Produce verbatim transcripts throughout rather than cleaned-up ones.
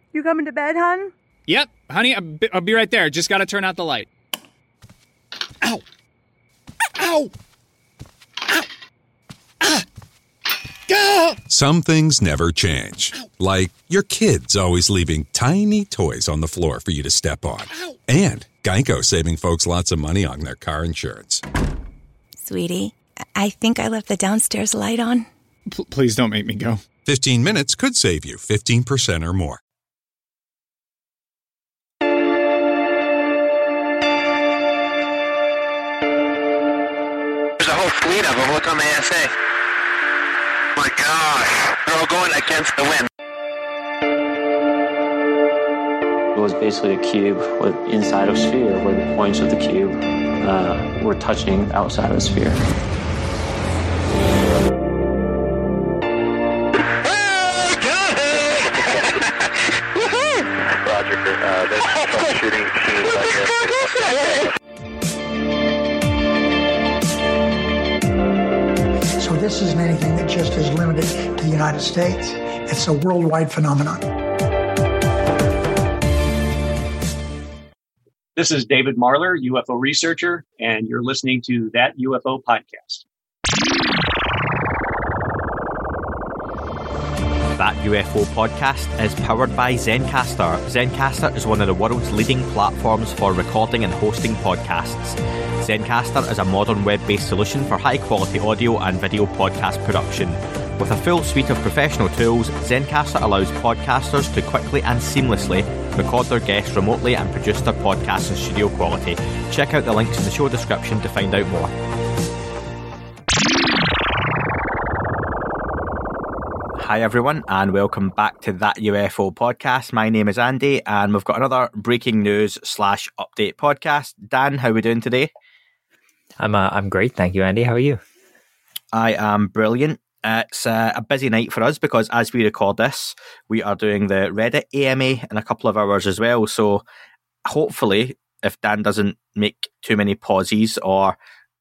You coming to bed, hon? Yep, honey, I'll be, I'll be right there. Just gotta turn out the light. Ow! Ow! Ow! Ah! Gah! Some things never change. Like your kids always leaving tiny toys on the floor for you to step on. And Geico saving folks lots of money on their car insurance. Sweetie, I think I left the downstairs light on. P- please don't make me go. fifteen minutes could save you fifteen percent or more. There's a whole fleet of them. Look on the A S A. My gosh. They're all going against the wind. It was basically a cube with inside of a sphere where the points of the cube uh, were touching outside of the sphere. Roger. Uh, there's troubleshooting machines out here. So this isn't anything that just is limited to the United States. It's a worldwide phenomenon. This is David Marler, U F O researcher, and you're listening to That U F O Podcast. That U F O Podcast is powered by Zencastr. Zencastr is one of the world's leading platforms for recording and hosting podcasts. Zencastr is a modern web-based solution for high-quality audio and video podcast production. With a full suite of professional tools, Zencastr allows podcasters to quickly and seamlessly record their guests remotely and produce their podcasts in studio quality. Check out the links in the show description to find out more. Hi everyone, and welcome back to That U F O Podcast. My name is Andy, and we've got another breaking news slash update podcast. Dan, how are we doing today? I'm uh, I'm great, thank you, Andy. How are you? I am brilliant. Uh, it's uh, a busy night for us because as we record this, we are doing the Reddit A M A in a couple of hours as well. So hopefully, if Dan doesn't make too many pauses or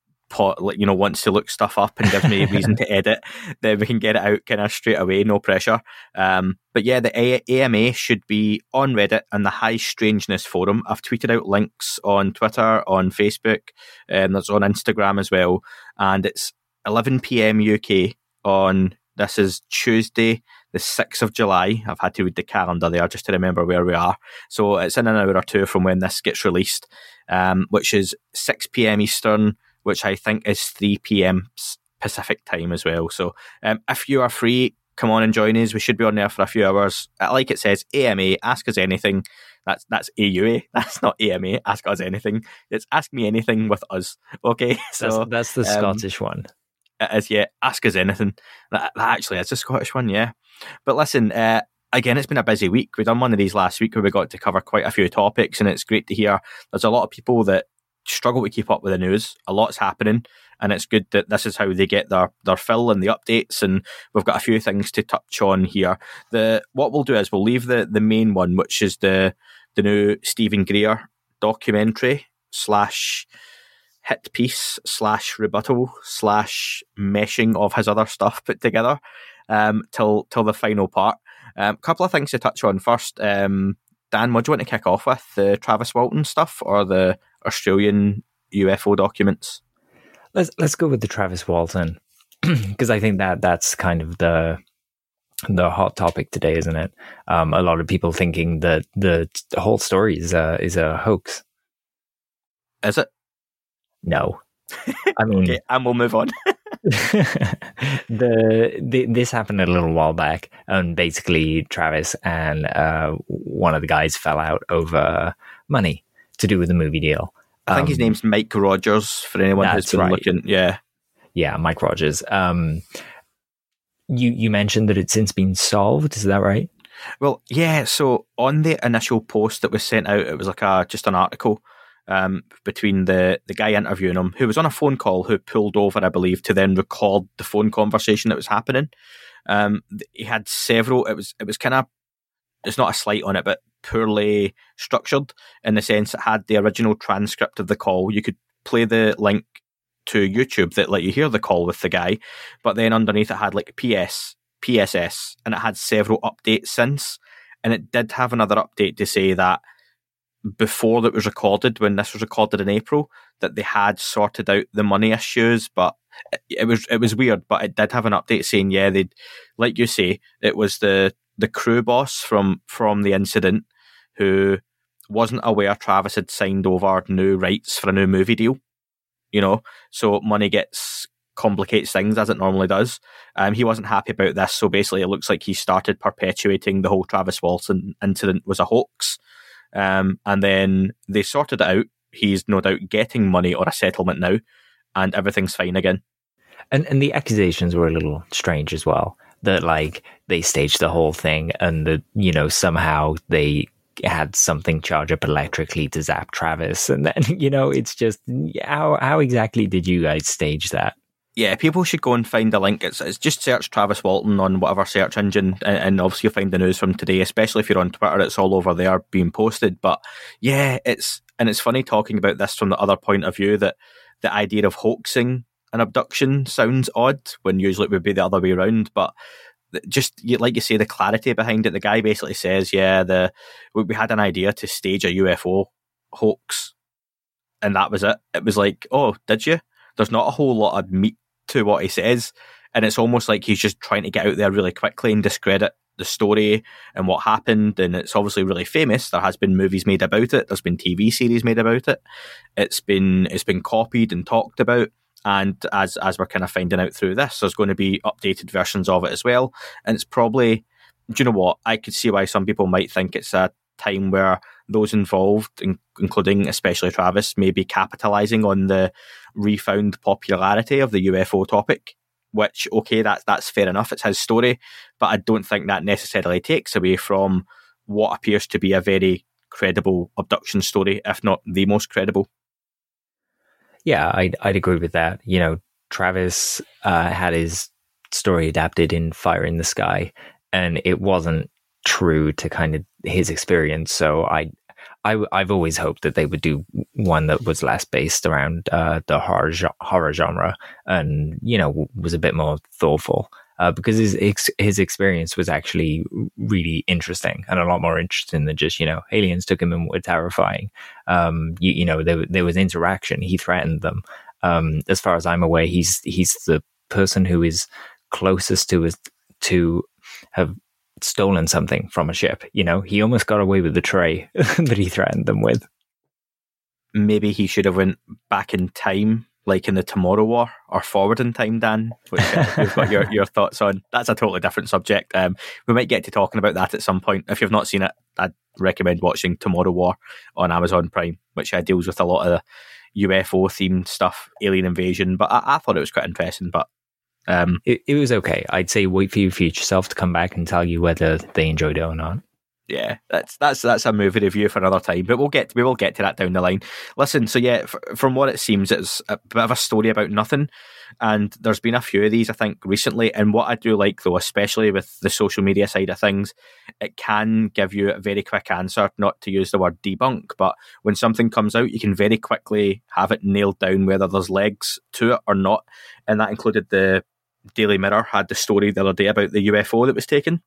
you know wants to look stuff up and give me a reason to edit, then we can get it out kind of straight away, no pressure. Um, but yeah, the A M A should be on Reddit and the High Strangeness forum. I've tweeted out links on Twitter, on Facebook, and there's on Instagram as well. And it's eleven p.m. U K on, this is Tuesday, the sixth of July. I've had to read the calendar there just to remember where we are. So it's in an hour or two from when this gets released, um, which is six p.m. Eastern, which I think is three p.m. Pacific time as well. So um, if you are free, come on and join us. We should be on there for a few hours. Like it says, A M A, ask us anything. That's that's A U A. That's not A M A, ask us anything. It's ask me anything with us. Okay, so that's, that's the um, Scottish one. It is, yeah. Ask us anything. That, that actually is a Scottish one, yeah. But listen, uh, again, it's been a busy week. We've done one of these last week where we got to cover quite a few topics, and it's great to hear there's a lot of people that struggle to keep up with the news. A lot's happening, and it's good that this is how they get their, their fill and the updates, and we've got a few things to touch on here. The What we'll do is we'll leave the, the main one, which is the the new Stephen Greer documentary slash hit piece slash rebuttal slash meshing of his other stuff put together um, till till the final part. A um, couple of things to touch on first. Um, Dan, what do you want to kick off with? The Travis Walton stuff or the Australian U F O documents? Let's let's go with the Travis Walton because I think that that's kind of the the hot topic today, isn't it? Um, a lot of people thinking that the, the whole story is a is a hoax. Is it? No, I mean, okay, and we'll move on. the, the this happened a little while back, and basically Travis and uh, one of the guys fell out over money to do with the movie deal. I think um, his name's Mike Rogers. For anyone who's been right. looking, yeah, yeah, Mike Rogers. Um, you you mentioned that it's since been solved. Is that right? Well, yeah. So on the initial post that was sent out, it was like a just an article. Um, between the, the guy interviewing him, who was on a phone call, who pulled over, I believe, to then record the phone conversation that was happening. Um, he had several. It was it was kind of, it's not a slight on it, but poorly structured in the sense it had the original transcript of the call. You could play the link to YouTube that let you hear the call with the guy, but then underneath it had like P S, P S S, and it had several updates since. And it did have another update to say that before that was recorded, when this was recorded in April, that they had sorted out the money issues, but it, it was it was weird. But it did have an update saying, yeah, they'd, like you say, it was the the crew boss from from the incident who wasn't aware Travis had signed over new rights for a new movie deal. You know, so money gets complicates things as it normally does. Um, he wasn't happy about this, so basically it looks like he started perpetuating the whole Travis Walton incident was a hoax. Um, and then they sorted it out. He's no doubt getting money or a settlement now, and everything's fine again. And and the accusations were a little strange as well. That like they staged the whole thing, and that, you know, somehow they had something charge up electrically to zap Travis, and then, you know, it's just how how exactly did you guys stage that? Yeah, people should go and find a link. It's, it's just search Travis Walton on whatever search engine, and, and obviously you'll find the news from today, especially if you're on Twitter. It's all over there being posted. But yeah, it's and it's funny talking about this from the other point of view, that the idea of hoaxing an abduction sounds odd when usually it would be the other way around. But just like you say, the clarity behind it. The guy basically says, yeah, the we had an idea to stage a U F O hoax, and that was it. It was like, oh, did you? There's not a whole lot of meat to what he says, and it's almost like he's just trying to get out there really quickly and discredit the story and what happened. And it's obviously really famous. There has been movies made about it. There's been T V series made about it. It's been it's been copied and talked about. And as as we're kind of finding out through this, there's going to be updated versions of it as well. And it's probably, do you know what? I could see why some people might think it's a time where those involved, in, including especially Travis, may be capitalising on the refound popularity of the U F O topic. Which, okay, that's that's fair enough. It's his story, but I don't think that necessarily takes away from what appears to be a very credible abduction story, if not the most credible. Yeah, I'd, I'd agree with that. You know, Travis uh, had his story adapted in Fire in the Sky, and it wasn't true to kind of his experience. So I, I, I've always hoped that they would do one that was less based around uh, the horror horror genre, and, you know, was a bit more thoughtful. Uh, because his his experience was actually really interesting, and a lot more interesting than just, you know, aliens took him and were terrifying. Um, you, you know, there there was interaction. He threatened them. Um, as far as I'm aware, he's he's the person who is closest to his, to have stolen something from a ship. You know, he almost got away with the tray that he threatened them with. Maybe he should have went back in time, like in the Tomorrow War, or forward in time, Dan, which uh, you've got your, your thoughts on. That's a totally different subject. Um, we might get to talking about that at some point. If you've not seen it, I'd recommend watching Tomorrow War on Amazon Prime, which uh, deals with a lot of the U F O themed stuff, alien invasion. But I, I thought it was quite interesting. But um, it, it was okay. I'd say wait for your future self to come back and tell you whether they enjoyed it or not. Yeah, that's that's that's a movie review for another time, but we'll get we will get to that down the line. Listen, so yeah, f- from what it seems, it's a bit of a story about nothing, and there's been a few of these, I think, recently. And what I do like, though, especially with the social media side of things, it can give you a very quick answer. Not to use the word debunk, but when something comes out, you can very quickly have it nailed down whether there's legs to it or not. And that included the Daily Mirror had the story the other day about the U F O that was taken,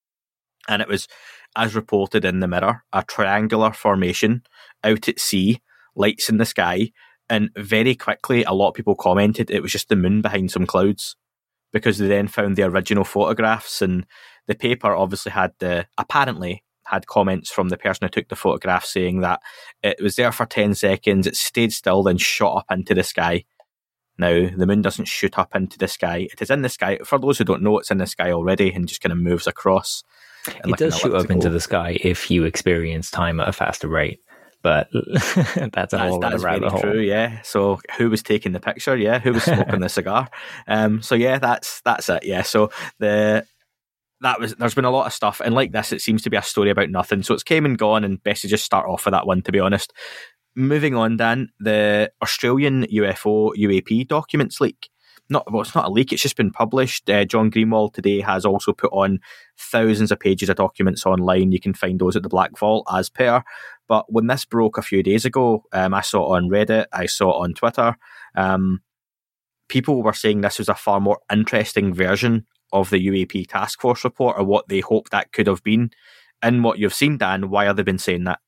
and it was, as reported in the Mirror, a triangular formation out at sea, lights in the sky, and very quickly a lot of people commented it was just the moon behind some clouds, because they then found the original photographs, and the paper obviously had the, apparently had comments from the person who took the photograph saying that it was there for ten seconds, it stayed still, then shot up into the sky. Now, the moon doesn't shoot up into the sky. It is in the sky. For those who don't know, it's in the sky already and just kind of moves across. It like does shoot up into the sky if you experience time at a faster rate, but that's a whole that other is rabbit very hole. True, yeah. So who was taking the picture? Yeah, who was smoking the cigar? Um, so yeah, that's that's it. Yeah. So the that was there's been a lot of stuff, and like this, it seems to be a story about nothing. So it's came and gone, and best to just start off with that one, to be honest. Moving on, Dan, the Australian U F O U A P documents leak. Not, well, it's not a leak, it's just been published. Uh, John Greenwald today has also put on thousands of pages of documents online. You can find those at the Black Vault as per. But when this broke a few days ago, um, I saw it on Reddit, I saw it on Twitter. Um, people were saying this was a far more interesting version of the U A P task force report, or what they hoped that could have been. in what you've seen, Dan, why have they been saying that?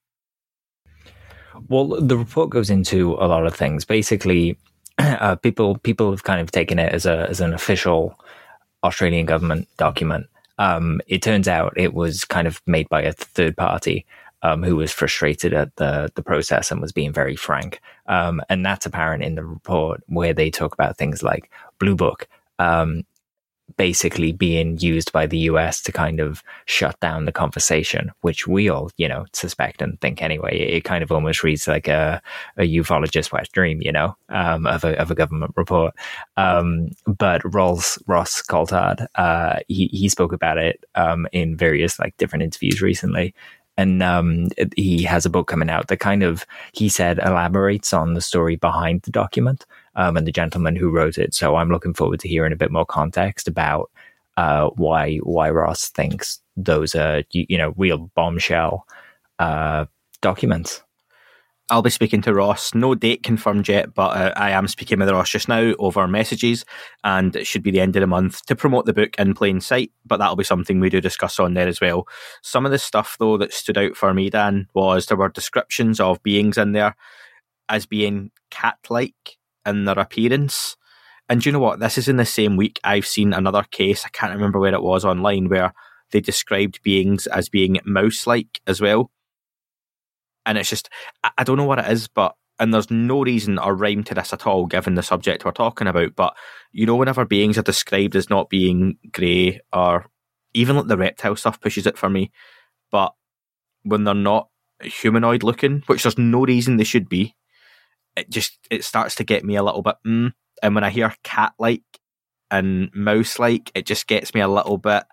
Well, the report goes into a lot of things. Basically, uh, people people have kind of taken it as a as an official Australian government document. Um, it turns out it was kind of made by a third party um, who was frustrated at the the process and was being very frank. Um, and that's apparent in the report, where they talk about things like Blue Book um, basically being used by the U S to kind of shut down the conversation, which we all, you know, suspect and think anyway. It, it kind of almost reads like a, a ufologist wet dream, you know, um, of a of a government report. Um, but Ross Ross Coulthard, uh, he he spoke about it um, in various like different interviews recently. And um, he has a book coming out that kind of, he said, elaborates on the story behind the document um, and the gentleman who wrote it. So I'm looking forward to hearing a bit more context about uh, why why Ross thinks those are, you, you know, real bombshell uh, documents. I'll be speaking to Ross. No date confirmed yet, but uh, I am speaking with Ross just now over messages, and it should be the end of the month to promote the book in plain sight, but that'll be something we do discuss on there as well. Some of the stuff, though, that stood out for me, Dan, was there were descriptions of beings in there as being cat-like in their appearance. And do you know what? This is in the same week I've seen another case, I can't remember where it was online, where they described beings as being mouse-like as well. And it's just, I don't know what it is, but, and there's no reason or rhyme to this at all, given the subject we're talking about, but, you know, whenever beings are described as not being grey, or even like the reptile stuff pushes it for me, but when they're not humanoid looking, which there's no reason they should be, it just, it starts to get me a little bit, mm. And when I hear cat-like and mouse-like, it just gets me a little bit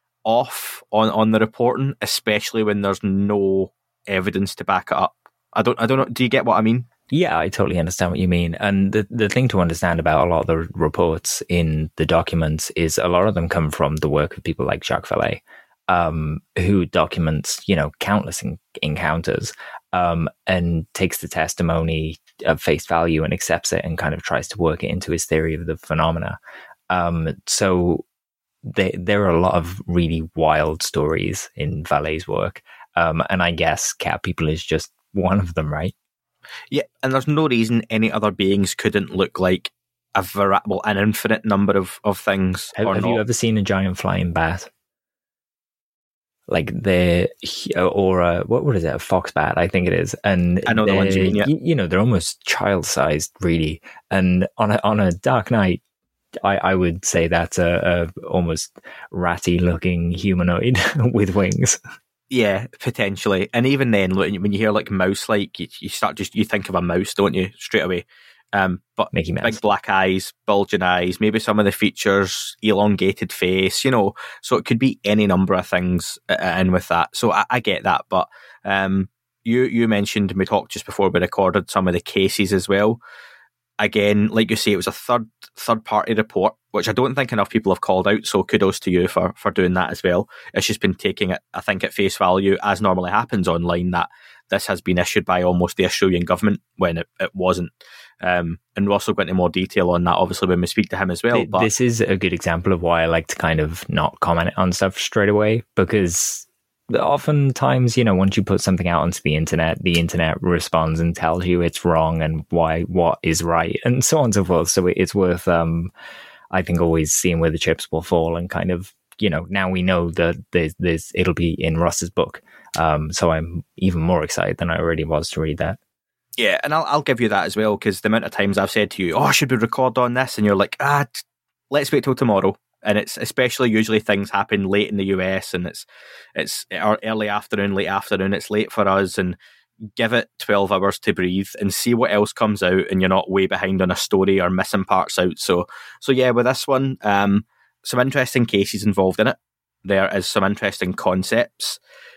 off on, on the reporting, especially when there's no evidence to back it up. I don't I don't know, do you get what I mean? Yeah, I totally understand what you mean. And the the thing to understand about a lot of the reports in the documents is a lot of them come from the work of people like Jacques Vallée, um, who documents, you know, countless in- encounters um, and takes the testimony at face value and accepts it and kind of tries to work it into his theory of the phenomena. Um, so there, there are a lot of really wild stories in Vallée's work. Um, and I guess cat people is just one of them, right? Yeah, and there's no reason any other beings couldn't look like a var- well, an infinite number of, of things. Have, or have not. you ever seen a giant flying bat? Like the or a, what what is it? A fox bat, I think it is. And I know the ones you mean. Yeah. You, you know, they're almost child sized, really. And on a on a dark night, I, I would say that's a, a almost ratty looking humanoid with wings. Yeah, potentially. And even then, when you hear like mouse-like, you, you start just, you think of a mouse, don't you, straight away? Um, but Mickey Mouse. Big black eyes, bulging eyes, maybe some of the features, elongated face, you know. So it could be any number of things uh, in with that. So I, I get that. But um, you you mentioned, and we talked just before we recorded, some of the cases as well. Again, like you say, it was a third third party report, which I don't think enough people have called out. So kudos to you for, for doing that as well. It's just been taking it, I think, at face value, as normally happens online, that this has been issued by almost the Australian government when it, it wasn't. Um, and we'll also go into more detail on that, obviously, when we speak to him as well. But this is a good example of why I like to kind of not comment on stuff straight away, because oftentimes, you know, once you put something out onto the internet, the internet responds and tells you it's wrong and why what is right, and so on and so forth. So it's worth, um, I think, always seeing where the chips will fall and kind of, you know, now we know that there's, there's it'll be in Ross's book. Um, so I'm even more excited than I already was to read that. Yeah, and I'll I'll give you that as well, because the amount of times I've said to you, "Oh, should we record on this?" and you're like, "Ah, t- let's wait till tomorrow." And it's especially usually things happen late in the U S and it's it's early afternoon, late afternoon. It's late for us, and give it twelve hours to breathe and see what else comes out, and you're not way behind on a story or missing parts out. So, so yeah, with this one, um, some interesting cases involved in it. There is some interesting concepts.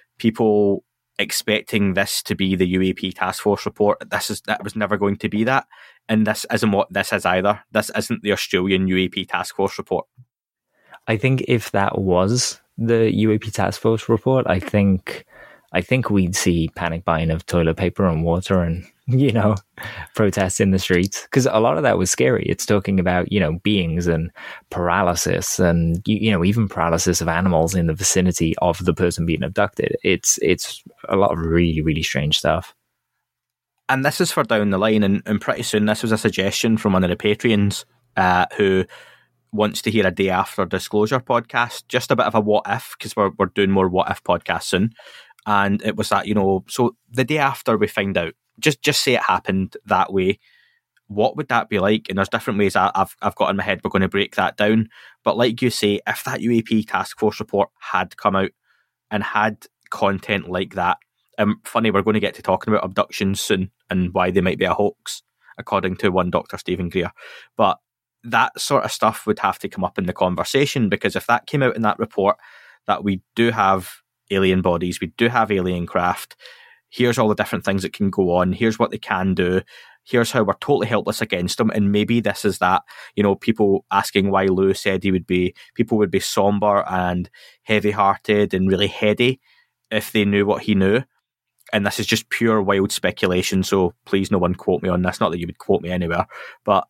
People expecting this to be the U A P task force report. This is that was never going to be that, and this isn't what this is either. This isn't the Australian U A P task force report. I think if that was the U A P task force report, I think I think we'd see panic buying of toilet paper and water and, you know, protests in the streets, because a lot of that was scary. It's talking about, you know, beings and paralysis and, you, you know, even paralysis of animals in the vicinity of the person being abducted. It's it's a lot of really, really strange stuff. And this is for down the line, and, and pretty soon this was a suggestion from one of the Patreons uh, who wants to hear a Day After Disclosure podcast, just a bit of a what if, because we're, we're doing more what if podcasts soon. And it was that, you know, so the day after we find out, just just say it happened that way, what would that be like? And there's different ways I, I've I've got in my head we're going to break that down. But like you say, if that U A P task force report had come out and had content like that, um, funny, we're going to get to talking about abductions soon and why they might be a hoax, according to one Doctor Stephen Greer. But that sort of stuff would have to come up in the conversation, because if that came out in that report that we do have alien bodies, we do have alien craft, here's all the different things that can go on, here's what they can do, here's how we're totally helpless against them, and maybe this is that, you know, people asking why Lou said he would be, people would be somber and heavy-hearted and really heady if they knew what he knew. And this is just pure wild speculation, so please no one quote me on this, not that you would quote me anywhere, but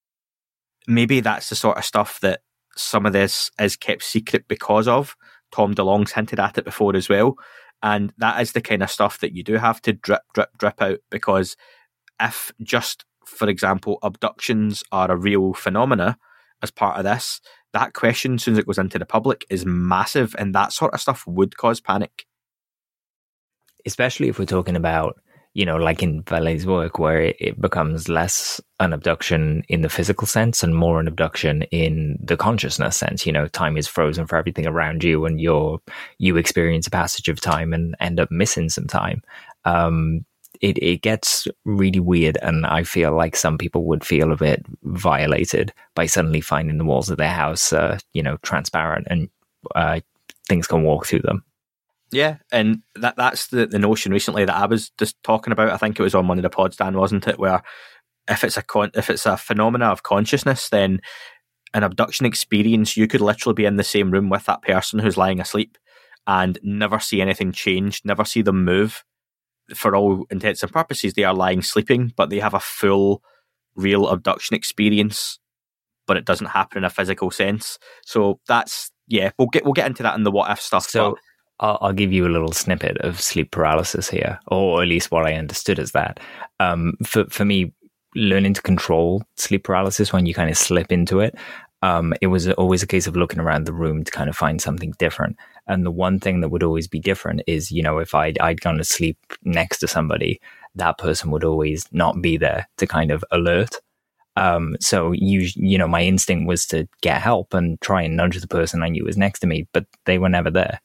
maybe that's the sort of stuff that some of this is kept secret because of. Tom DeLonge's hinted at it before as well, and that is the kind of stuff that you do have to drip, drip, drip out, because if just, for example, abductions are a real phenomena as part of this, that question, as soon as it goes into the public, is massive, and that sort of stuff would cause panic. Especially if we're talking about, you know, like in Vallee's work, where it, it becomes less an abduction in the physical sense and more an abduction in the consciousness sense. You know, time is frozen for everything around you, and you're, you experience a passage of time and end up missing some time. Um, it, it gets really weird, and I feel like some people would feel a bit violated by suddenly finding the walls of their house, uh, you know, transparent and uh, things can walk through them. Yeah, and that that's the, the notion recently that I was just talking about. I think it was on one of the pods, Dan, wasn't it? Where if it's a con- if it's a phenomena of consciousness, then an abduction experience, you could literally be in the same room with that person who's lying asleep and never see anything change, never see them move. For all intents and purposes, they are lying sleeping, but they have a full, real abduction experience, but it doesn't happen in a physical sense. So that's, yeah, we'll get we'll get into that in the what if stuff. So. But I'll give you a little snippet of sleep paralysis here, or at least what I understood as that. Um, for for me, learning to control sleep paralysis when you kind of slip into it, um, it was always a case of looking around the room to kind of find something different. And the one thing that would always be different is, you know, if I'd, I'd gone to sleep next to somebody, that person would always not be there to kind of alert. Um, so you you know, my instinct was to get help and try and nudge the person I knew was next to me, but they were never there.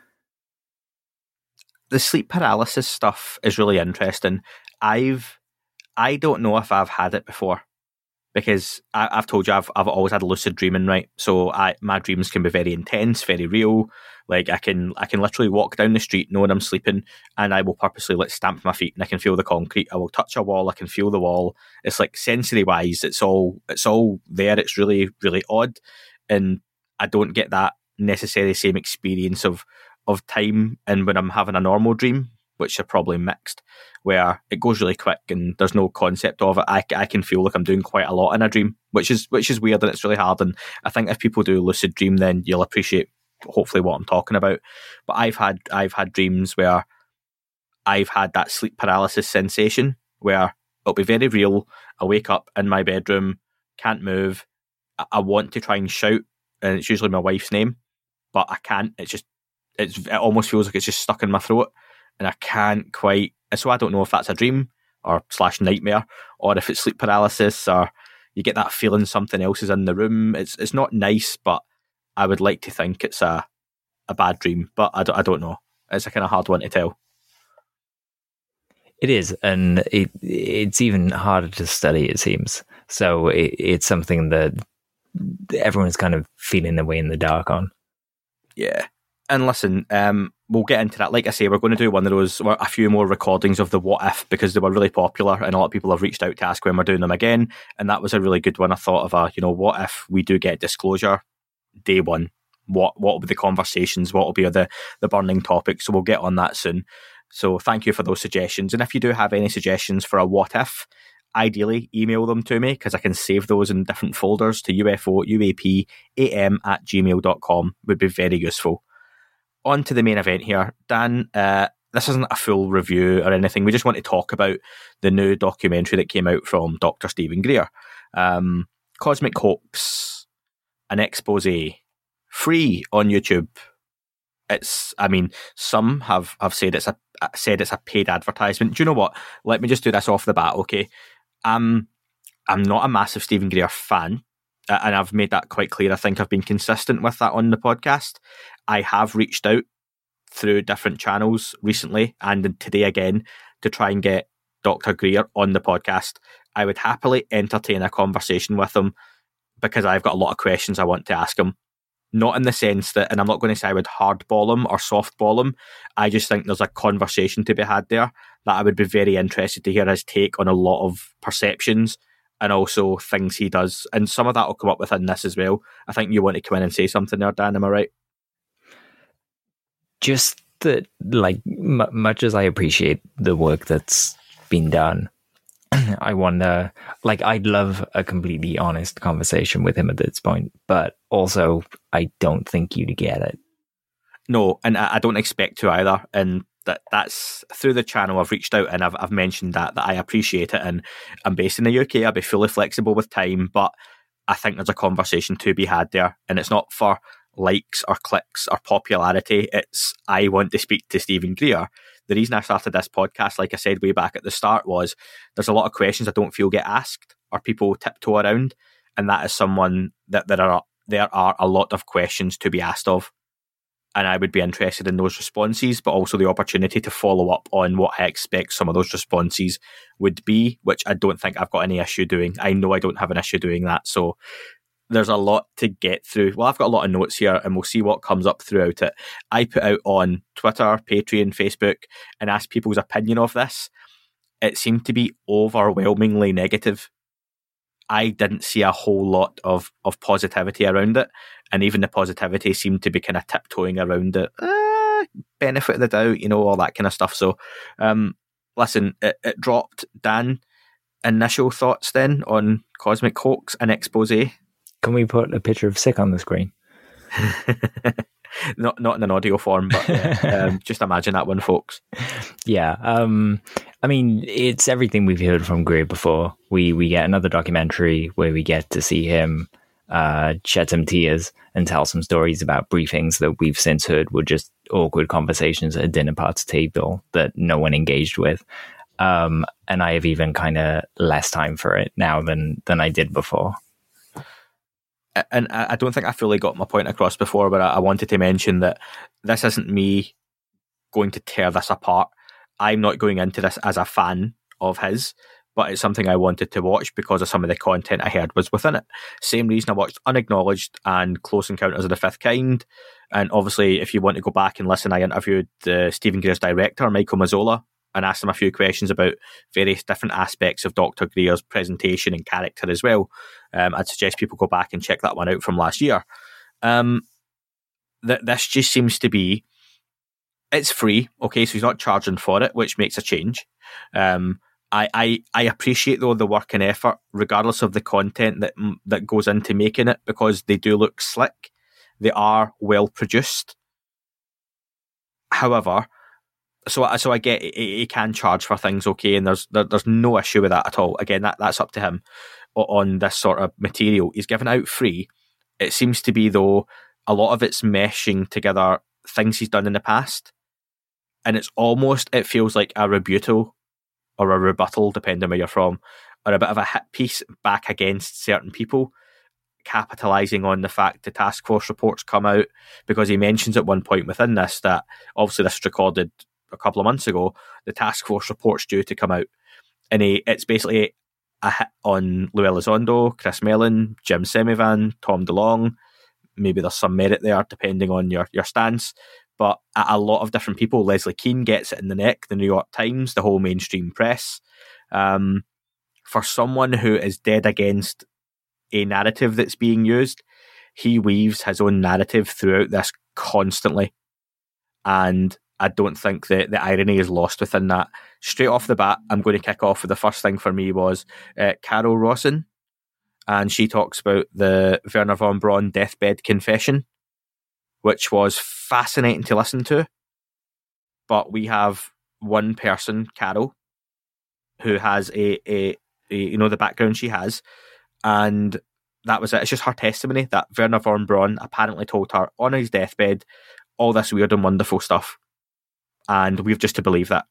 The sleep paralysis stuff is really interesting. I've, I don't know if I've had it before, because I, I've told you I've I've always had lucid dreaming, right? So I my dreams can be very intense, very real. Like I can I can literally walk down the street knowing I'm sleeping, and I will purposely like stamp my feet, and I can feel the concrete. I will touch a wall, I can feel the wall. It's like sensory wise, it's all it's all there. It's really really odd, and I don't get that necessarily same experience of. of time and when I'm having a normal dream, which are probably mixed, where it goes really quick and there's no concept of it. I, I can feel like I'm doing quite a lot in a dream, which is which is weird, and it's really hard. And I think if people do lucid dream, then you'll appreciate hopefully what I'm talking about. But I've had I've had dreams where I've had that sleep paralysis sensation where it'll be very real. I wake up in my bedroom, can't move. I, I want to try and shout, and it's usually my wife's name, but I can't. It's just It's, it almost feels like it's just stuck in my throat, and I can't quite. So I don't know if that's a dream or slash nightmare, or if it's sleep paralysis, or you get that feeling something else is in the room. It's it's not nice, but I would like to think it's a a bad dream, but I don't, I don't know. It's a kind of hard one to tell. It is, and it it's even harder to study, it seems. So it, it's something that everyone's kind of feeling their way in the dark on. Yeah. And listen, um, we'll get into that. Like I say, we're going to do one of those, a few more recordings of the what if, because they were really popular and a lot of people have reached out to ask when we're doing them again. And that was a really good one. I thought of a, you know, what if we do get disclosure day one, what what will be the conversations, what will be the, the burning topics. So we'll get on that soon. So thank you for those suggestions. And if you do have any suggestions for a what if, ideally email them to me, because I can save those in different folders to U F O U A P A M at gmail dot com. Would be very useful. On to the main event here. Dan, uh, this isn't a full review or anything. We just want to talk about the new documentary that came out from Doctor Stephen Greer. Um, Cosmic Hoax, an expose, free on YouTube. It's, I mean, some have, have said it's a said it's a paid advertisement. Do you know what? Let me just do this off the bat, okay? Um, I'm not a massive Stephen Greer fan, uh, and I've made that quite clear. I think I've been consistent with that on the podcast. I have reached out through different channels recently, and today again, to try and get Doctor Greer on the podcast. I would happily entertain a conversation with him because I've got a lot of questions I want to ask him. Not in the sense that, and I'm not going to say I would hardball him or softball him, I just think there's a conversation to be had there that I would be very interested to hear his take on a lot of perceptions and also things he does. And some of that will come up within this as well. I think you want to come in and say something there, Dan, am I right? Just that, like, m- much as I appreciate the work that's been done, I wonder, like, I'd love a completely honest conversation with him at this point, but also I don't think you'd get it. No, and I don't expect to either. And that that's through the channel I've reached out and I've I've mentioned that that I appreciate it. And I'm based in the U K. I'll be fully flexible with time, but I think there's a conversation to be had there, and it's not for likes or clicks or popularity. It's I want to speak to Stephen Greer. The reason I started this podcast, like I said way back at the start, was there's a lot of questions I don't feel get asked or people tiptoe around, and that is someone that there are there are a lot of questions to be asked of, and I would be interested in those responses, but also the opportunity to follow up on what I expect some of those responses would be, which I don't think I've got any issue doing. I know I don't have an issue doing that, so there's a lot to get through. Well, I've got a lot of notes here and we'll see what comes up throughout it. I put out on Twitter, Patreon, Facebook, and asked people's opinion of this. It seemed to be overwhelmingly negative. I didn't see a whole lot of, of positivity around it. And even the positivity seemed to be kind of tiptoeing around it. Uh, benefit of the doubt, you know, all that kind of stuff. So, um, listen, it, it dropped. Dan, initial thoughts then on Cosmic Hoax, an expose? Can we put a picture of Sick on the screen? not not in an audio form, but yeah, um, just imagine that one, folks. Yeah, um, I mean, it's everything we've heard from Greer before. We we get another documentary where we get to see him uh, shed some tears and tell some stories about briefings that we've since heard were just awkward conversations at a dinner party table that no one engaged with. Um, and I have even kind of less time for it now than than I did before. And I don't think I fully got my point across before, but I wanted to mention that this isn't me going to tear this apart. I'm not going into this as a fan of his, but it's something I wanted to watch because of some of the content I heard was within it. Same reason I watched Unacknowledged and Close Encounters of the Fifth Kind. And obviously, if you want to go back and listen, I interviewed the Stephen Greer's director, Michael Mazzola, and asked him a few questions about various different aspects of Doctor Greer's presentation and character as well. Um, I'd suggest people go back and check that one out from last year. Um, th- this just seems to be, it's free, okay, so he's not charging for it, which makes a change. Um, I, I, I appreciate, though, the work and effort, regardless of the content that that goes into making it, because they do look slick. They are well produced. However, So, so I get he can charge for things, okay, and there's there, there's no issue with that at all. Again, that, that's up to him on this sort of material. He's given out free. It seems to be, though, a lot of it's meshing together things he's done in the past, and it's almost, it feels like a rebuttal or a rebuttal, depending where you're from, or a bit of a hit piece back against certain people, capitalising on the fact the task force reports come out, because he mentions at one point within this that, obviously this was recorded a couple of months ago, the task force report's due to come out, and he, it's basically a hit on Lou Elizondo, Chris Mellon, Jim Semivan, Tom DeLonge. Maybe there's some merit there depending on your, your stance, but a, a lot of different people. Leslie Keane gets it in the neck, the New York Times, the whole mainstream press. Um, for someone who is dead against a narrative that's being used, he weaves his own narrative throughout this constantly. And I don't think that the irony is lost within that. Straight off the bat, I'm going to kick off with the first thing for me was uh, Carol Rawson. And she talks about the Wernher von Braun deathbed confession, which was fascinating to listen to. But we have one person, Carol, who has a, a, a you know, the background she has. And that was it. It's just her testimony that Wernher von Braun apparently told her on his deathbed all this weird and wonderful stuff. And we've just to believe that.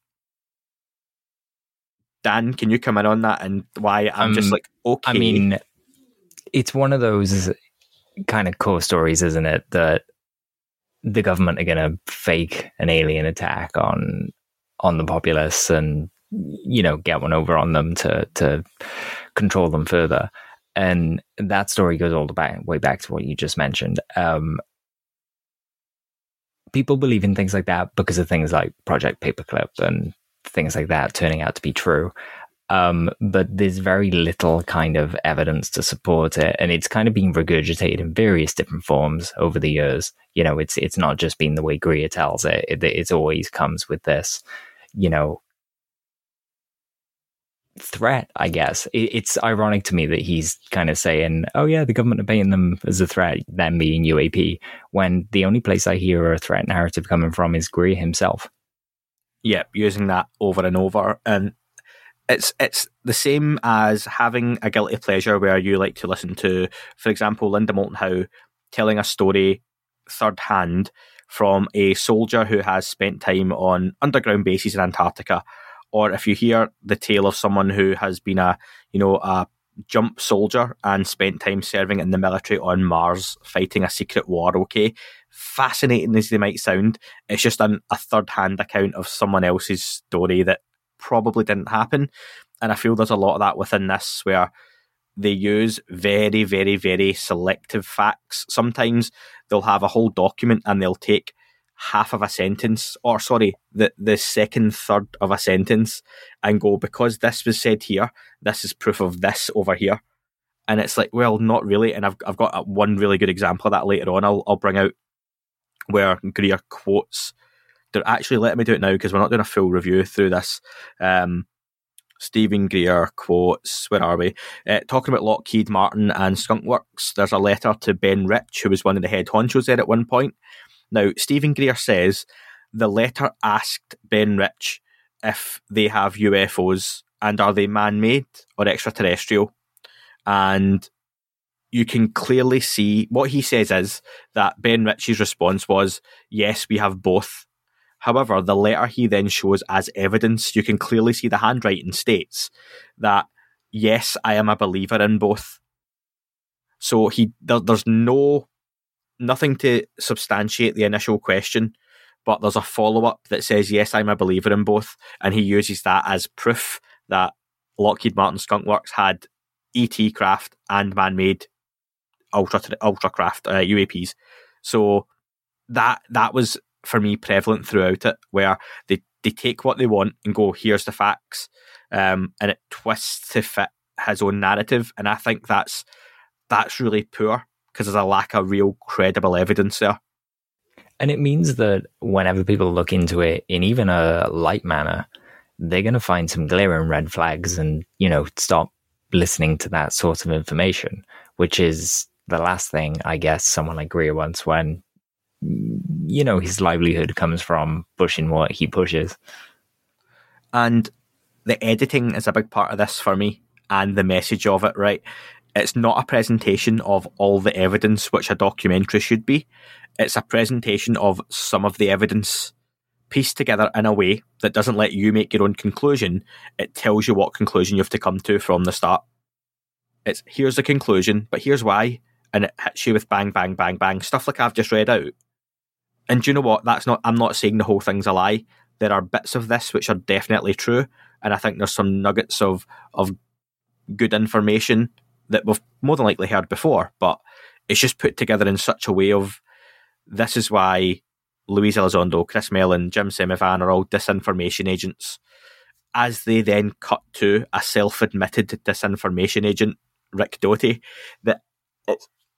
Dan, can you come in on that and why I'm um, just like, okay. I mean, it's one of those kind of core stories, isn't it? That the government are going to fake an alien attack on on the populace and, you know, get one over on them to to control them further. And that story goes all the back, way back to what you just mentioned. Um, people believe in things like that because of things like Project Paperclip and things like that turning out to be true. Um, but there's very little kind of evidence to support it. And it's kind of been regurgitated in various different forms over the years. You know, it's it's not just been the way Greer tells it. It, it always comes with this, you know, threat, I guess. It, it's ironic to me that he's kind of saying, oh yeah, the government are painting them as a threat, them being U A P, when the only place I hear a threat narrative coming from is Greer himself. Yeah, using that over and over. And it's it's the same as having a guilty pleasure where you like to listen to, for example, Linda Moulton Howe telling a story third hand from a soldier who has spent time on underground bases in Antarctica. Or if you hear the tale of someone who has been a, you know, a jump soldier and spent time serving in the military on Mars, fighting a secret war, okay? Fascinating as they might sound, it's just an, a third-hand account of someone else's story that probably didn't happen. And I feel there's a lot of that within this, where they use very, very, very selective facts. Sometimes they'll have a whole document and they'll take half of a sentence, or sorry, the, the second third of a sentence, and go, because this was said here, this is proof of this over here. And it's like, well, not really. And I've I've got one really good example of that later on I'll, I'll bring out, where Greer quotes, they're actually, let me do it now because we're not doing a full review through this. Um, Stephen Greer quotes, where are we? Uh, talking about Lockheed Martin and Skunk Works, there's a letter to Ben Rich, who was one of the head honchos there at one point. Now, Stephen Greer says the letter asked Ben Rich if they have U F Os and are they man-made or extraterrestrial. And you can clearly see what he says is that Ben Rich's response was, yes, we have both. However, the letter he then shows as evidence, you can clearly see the handwriting states that, yes, I am a believer in both. So he there, there's no nothing to substantiate the initial question, but there's a follow-up that says, yes, I'm a believer in both, and he uses that as proof that Lockheed Martin Skunk Works had E T craft and man-made ultra ultra craft uh, U A Ps. So that that was, for me, prevalent throughout it, where they, they take what they want and go, here's the facts, um, and it twists to fit his own narrative, and I think that's that's really poor, because there's a lack of real credible evidence there. And it means that whenever people look into it in even a light manner, they're going to find some glaring red flags and, you know, stop listening to that sort of information, which is the last thing, I guess, someone like Greer wants when, you know, his livelihood comes from pushing what he pushes. And the editing is a big part of this for me, and the message of it, right? It's not a presentation of all the evidence, which a documentary should be. It's a presentation of some of the evidence pieced together in a way that doesn't let you make your own conclusion. It tells you what conclusion you have to come to from the start. It's, here's the conclusion, but here's why. And it hits you with bang, bang, bang, bang, stuff like I've just read out. And do you know what? That's not, I'm not saying the whole thing's a lie. There are bits of this which are definitely true. And I think there's some nuggets of, of good information that we've more than likely heard before, but it's just put together in such a way of, this is why Luis Elizondo, Chris Mellon, Jim Semivan are all disinformation agents, as they then cut to a self-admitted disinformation agent, Rick Doty, that it's,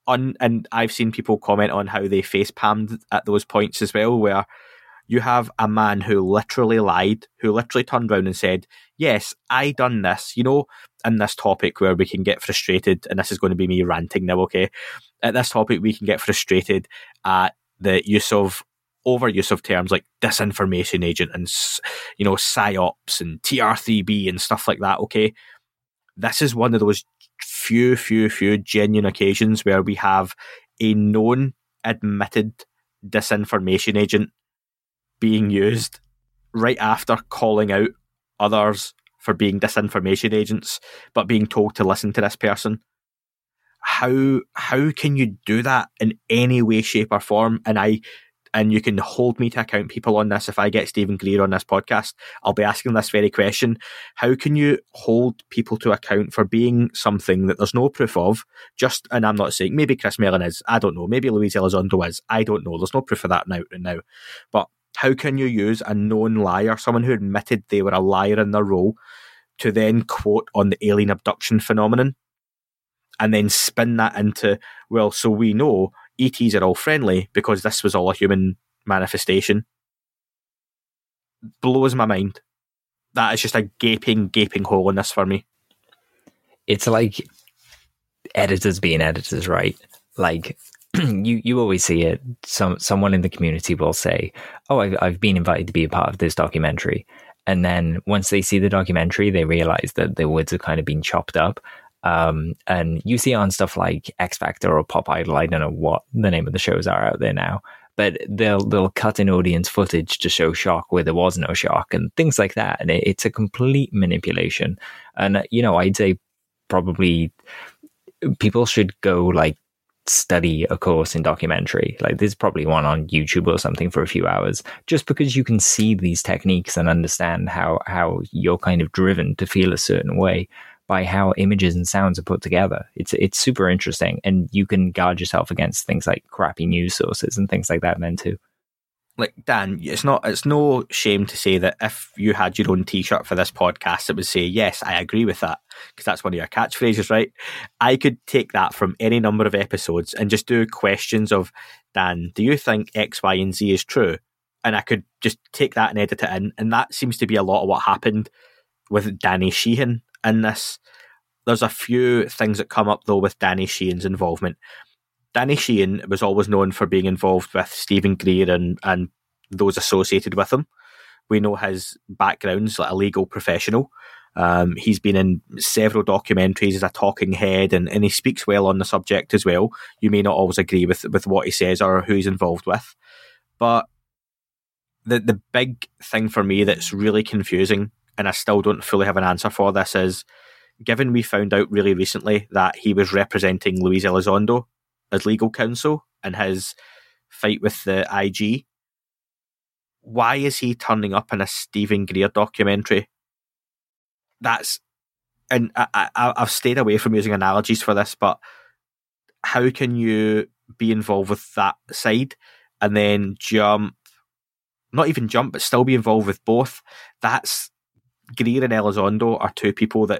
un, and I've seen people comment on how they face palmed at those points as well, where you have a man who literally lied, who literally turned around and said, yes, I done this, you know, in this topic where we can get frustrated, and this is going to be me ranting now, okay? At this topic, we can get frustrated at the use of, overuse of terms like disinformation agent and, you know, psyops and T R three B and stuff like that, okay? This is one of those few, few, few genuine occasions where we have a known, admitted disinformation agent being used right after calling out others for being disinformation agents, but being told to listen to this person. How how can you do that in any way, shape, or form? And I and you can hold me to account, people, on this. If I get Stephen Greer on this podcast, I'll be asking this very question. How can you hold people to account for being something that there's no proof of? Just, and I'm not saying, maybe Chris Mellon is, I don't know. Maybe Luis Elizondo is, I don't know. There's no proof of that now. now. But how can you use a known liar, someone who admitted they were a liar in their role, to then quote on the alien abduction phenomenon and then spin that into, well, so we know E Ts are all friendly because this was all a human manifestation? Blows my mind. That is just a gaping, gaping hole in this for me. It's like editors being editors, right? Like, you, you always see it. Some someone in the community will say, oh, I've, I've been invited to be a part of this documentary. And then once they see the documentary, they realize that their words have kind of been chopped up. Um, and you see on stuff like X Factor or Pop Idol, I don't know what the name of the shows are out there now, but they'll they'll cut in audience footage to show shock where there was no shock and things like that. And it, it's a complete manipulation. And, you know, I'd say probably people should go like study a course in documentary. Like there's probably one on YouTube or something for a few hours, just because you can see these techniques and understand how, how you're kind of driven to feel a certain way by how images and sounds are put together. It's it's super interesting, and you can guard yourself against things like crappy news sources and things like that then too. Like, Dan, it's not it's no shame to say that if you had your own t-shirt for this podcast, it would say, yes, I agree with that, because that's one of your catchphrases, right? I could take that from any number of episodes and just do questions of, Dan, do you think X, Y, and Z is true? And I could just take that and edit it in, and that seems to be a lot of what happened with Danny Sheehan in this. There's a few things that come up, though, with Danny Sheehan's involvement. Danny Sheehan was always known for being involved with Stephen Greer and, and those associated with him. We know his background's like a legal professional. Um, he's been in several documentaries as a talking head, and, and he speaks well on the subject as well. You may not always agree with, with what he says or who he's involved with. But the the big thing for me that's really confusing, and I still don't fully have an answer for this, is given we found out really recently that he was representing Luis Elizondo as legal counsel in his fight with the I G, why is he turning up in a Stephen Greer documentary? That's, and I, I, I've stayed away from using analogies for this, but how can you be involved with that side and then jump, not even jump, but still be involved with both? That's, Greer and Elizondo are two people that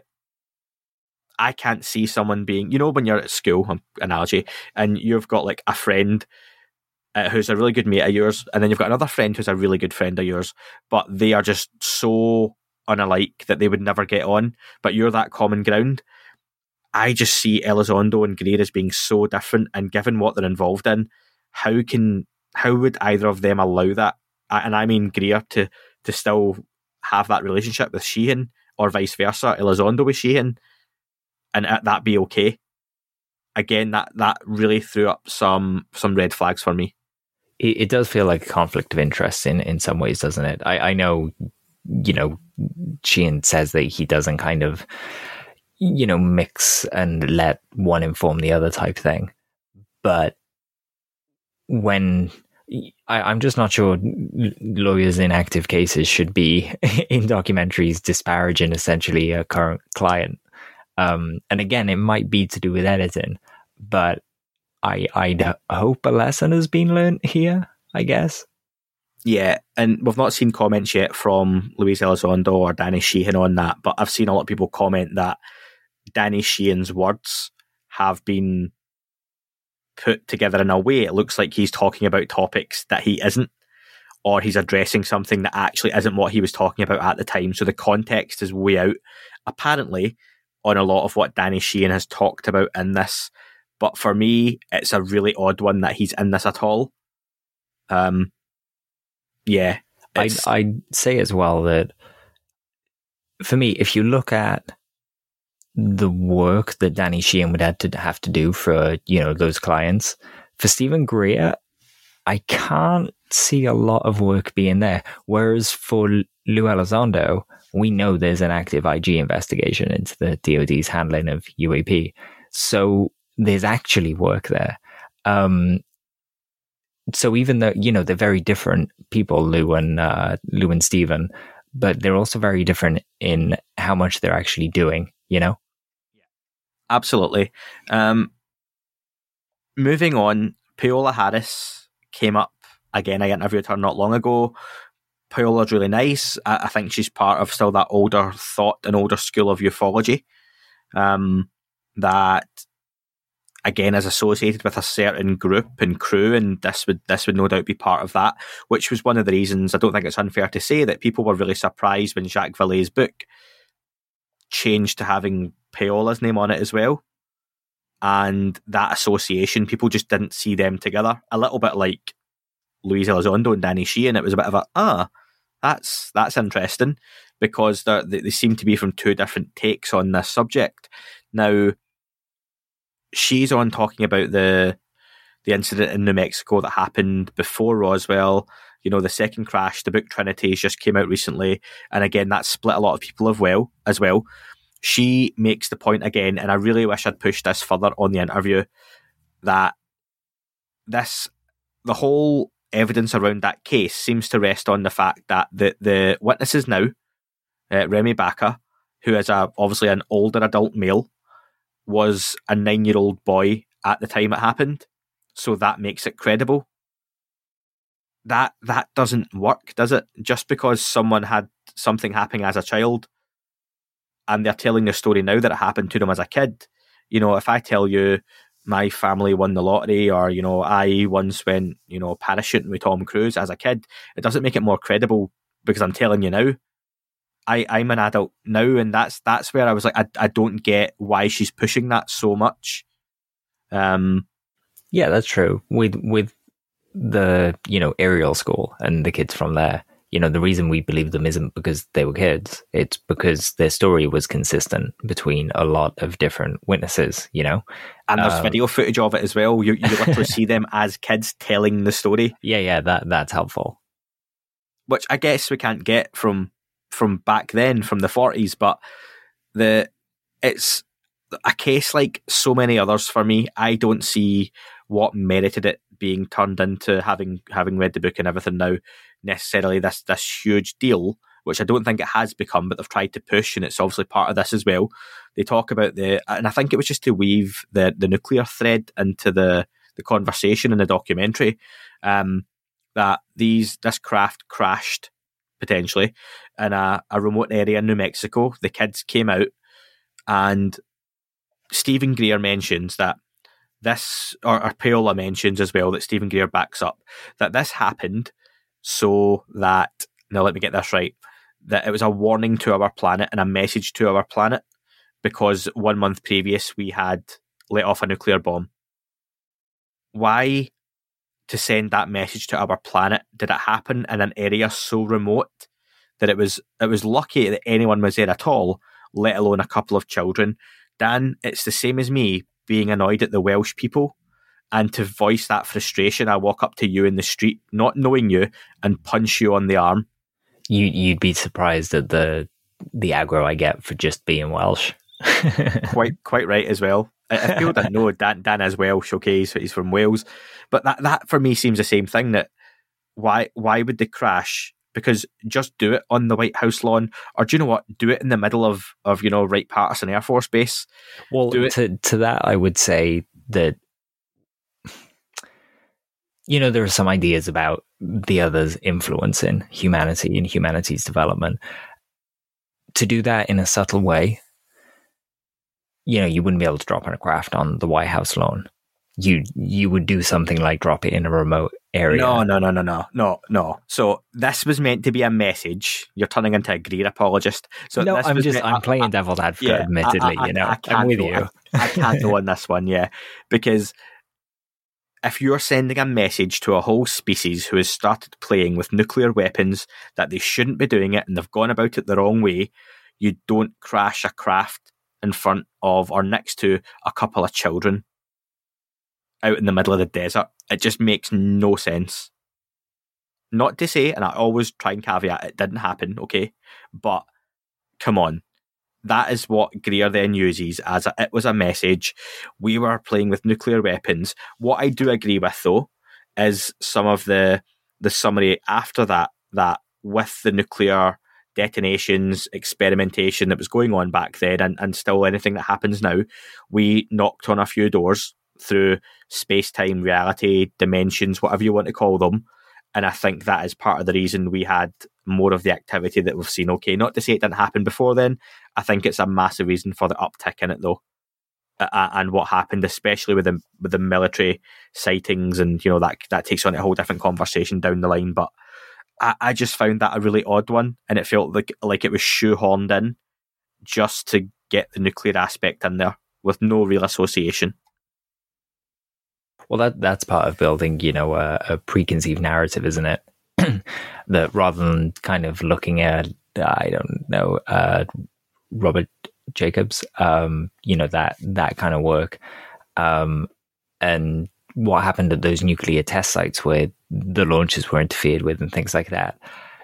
I can't see someone being, you know, when you're at school, um, analogy, and you've got like a friend uh, who's a really good mate of yours, and then you've got another friend who's a really good friend of yours, but they are just so unalike that they would never get on, but you're that common ground. I just see Elizondo and Greer as being so different, and given what they're involved in, how can, how would either of them allow that? And I mean Greer to, to still have that relationship with Sheehan, or vice versa, Elizondo with Sheehan, and that be okay? Again, that, that really threw up some some red flags for me. It, it does feel like a conflict of interest in, in some ways, doesn't it? I, I know, you know, Sheehan says that he doesn't kind of, you know, mix and let one inform the other type thing. But when... I, I'm just not sure lawyers in active cases should be in documentaries disparaging essentially a current client. Um, and again, it might be to do with editing, but I, I'd hope a lesson has been learned here, I guess. Yeah, and we've not seen comments yet from Luis Elizondo or Danny Sheehan on that, but I've seen a lot of people comment that Danny Sheehan's words have been put together in a way it looks like he's talking about topics that he isn't, or he's addressing something that actually isn't what he was talking about at the time. So the context is way out, apparently, on a lot of what Danny Sheehan has talked about in this. But for me, it's a really odd one that he's in this at all. Um, yeah. I'd, I'd say as well that, for me, if you look at the work that Danny Sheehan would have to have to do for, you know, those clients, for Stephen Greer, I can't see a lot of work being there. Whereas for Lou Elizondo, we know there's an active I G investigation into the D O D's handling of U A P. So there's actually work there. Um, so even though, you know, they're very different people, Lou and, uh, Lou and Stephen, but they're also very different in how much they're actually doing, you know? Absolutely. Um, moving on, Paola Harris came up again. I interviewed her not long ago. Paola's really nice. I, I think she's part of still that older thought and older school of ufology um, that, again, is associated with a certain group and crew, and this would this would no doubt be part of that, which was one of the reasons I don't think it's unfair to say that people were really surprised when Jacques Vallée's book changed to having Paola's name on it as well. And that association, people just didn't see them together. A little bit like Louise Elizondo and Danny Sheehan. It was a bit of a, ah, that's that's interesting, because they they seem to be from two different takes on this subject. Now, she's on talking about the the incident in New Mexico that happened before Roswell. You know, the second crash, the book Trinities just came out recently. And again, that split a lot of people as well. As well. She makes the point again, and I really wish I'd pushed this further on the interview, that this, the whole evidence around that case seems to rest on the fact that the, the witnesses now, uh, Remy Baca, who is a, obviously an older adult male, was a nine-year-old boy at the time it happened. So that makes it credible. That that doesn't work, does it? Just because someone had something happen as a child and they're telling the story now that it happened to them as a kid. You know, if I tell you my family won the lottery, or, you know, I once went, you know, parachuting with Tom Cruise as a kid, it doesn't make it more credible because I'm telling you now. I, I'm an adult now, and that's that's where I was like, I, I don't get why she's pushing that so much. Um, yeah, that's true. With with the, you know, Ariel school and the kids from there, you know, the reason we believe them isn't because they were kids. It's because their story was consistent between a lot of different witnesses, you know. And there's um, video footage of it as well. You you literally see them as kids telling the story. Yeah, yeah, that that's helpful. Which I guess we can't get from from back then, from the forties, but the it's a case like so many others for me. I don't see what merited it being turned into, having having read the book and everything now, necessarily this this huge deal, which I don't think it has become, but they've tried to push, and it's obviously part of this as well. They talk about the, and I think it was just to weave the the nuclear thread into the the conversation in the documentary, um, that these this craft crashed potentially in a, a remote area in New Mexico. The kids came out, and Stephen Greer mentions that this, or, or Paola mentions as well, that Stephen Greer backs up, that this happened so that, now let me get this right, that it was a warning to our planet and a message to our planet, because one month previous we had let off a nuclear bomb. Why, to send that message to our planet, did it happen in an area so remote that it was it was lucky that anyone was there at all, let alone a couple of children? Dan, it's the same as me being annoyed at the Welsh people, and to voice that frustration, I walk up to you in the street, not knowing you, and punch you on the arm. You, you'd be surprised at the the aggro I get for just being Welsh. quite quite right as well. If people don't know, Dan, Dan is Welsh, okay, so he's from Wales. But that, that for me seems the same thing, that why why would they crash? Because just do it on the White House lawn, or do you know what? Do it in the middle of, of you know, Wright-Patterson Air Force Base. Well, do it. to to that, I would say that, you know, there are some ideas about the others influencing humanity and humanity's development. To do that in a subtle way, you know, you wouldn't be able to drop an aircraft on the White House lawn. you you would do something like drop it in a remote area. No, no, no, no, no, no, no. So this was meant to be a message. You're turning into a Greer apologist. So no, this I'm was just meant, I'm I, playing I, devil's advocate. yeah, admittedly, I, I, you know, I, I I'm with go, you. I, I can't go on this one, yeah, because if you're sending a message to a whole species who has started playing with nuclear weapons that they shouldn't be doing it and they've gone about it the wrong way, you don't crash a craft in front of or next to a couple of children out in the middle of the desert. It just makes no sense. Not to say, and I always try and caveat, it didn't happen, okay? But come on. That is what Greer then uses as a, it was a message. We were playing with nuclear weapons. What I do agree with, though, is some of the the summary after that, that with the nuclear detonations, experimentation that was going on back then, and, and still anything that happens now, we knocked on a few doors through space-time, reality, dimensions, whatever you want to call them. And I think that is part of the reason we had more of the activity that we've seen. Okay, not to say it didn't happen before then. I think it's a massive reason for the uptick in it, though. Uh, and what happened, especially with the with the military sightings, and you know that that takes on a whole different conversation down the line. But I, I just found that a really odd one, and it felt like like it was shoehorned in just to get the nuclear aspect in there with no real association. Well, that that's part of building, you know, a, a preconceived narrative, isn't it? That rather than kind of looking at, I don't know, uh, Robert Jacobs, um, you know, that that kind of work, um, and what happened at those nuclear test sites where the launches were interfered with and things like that.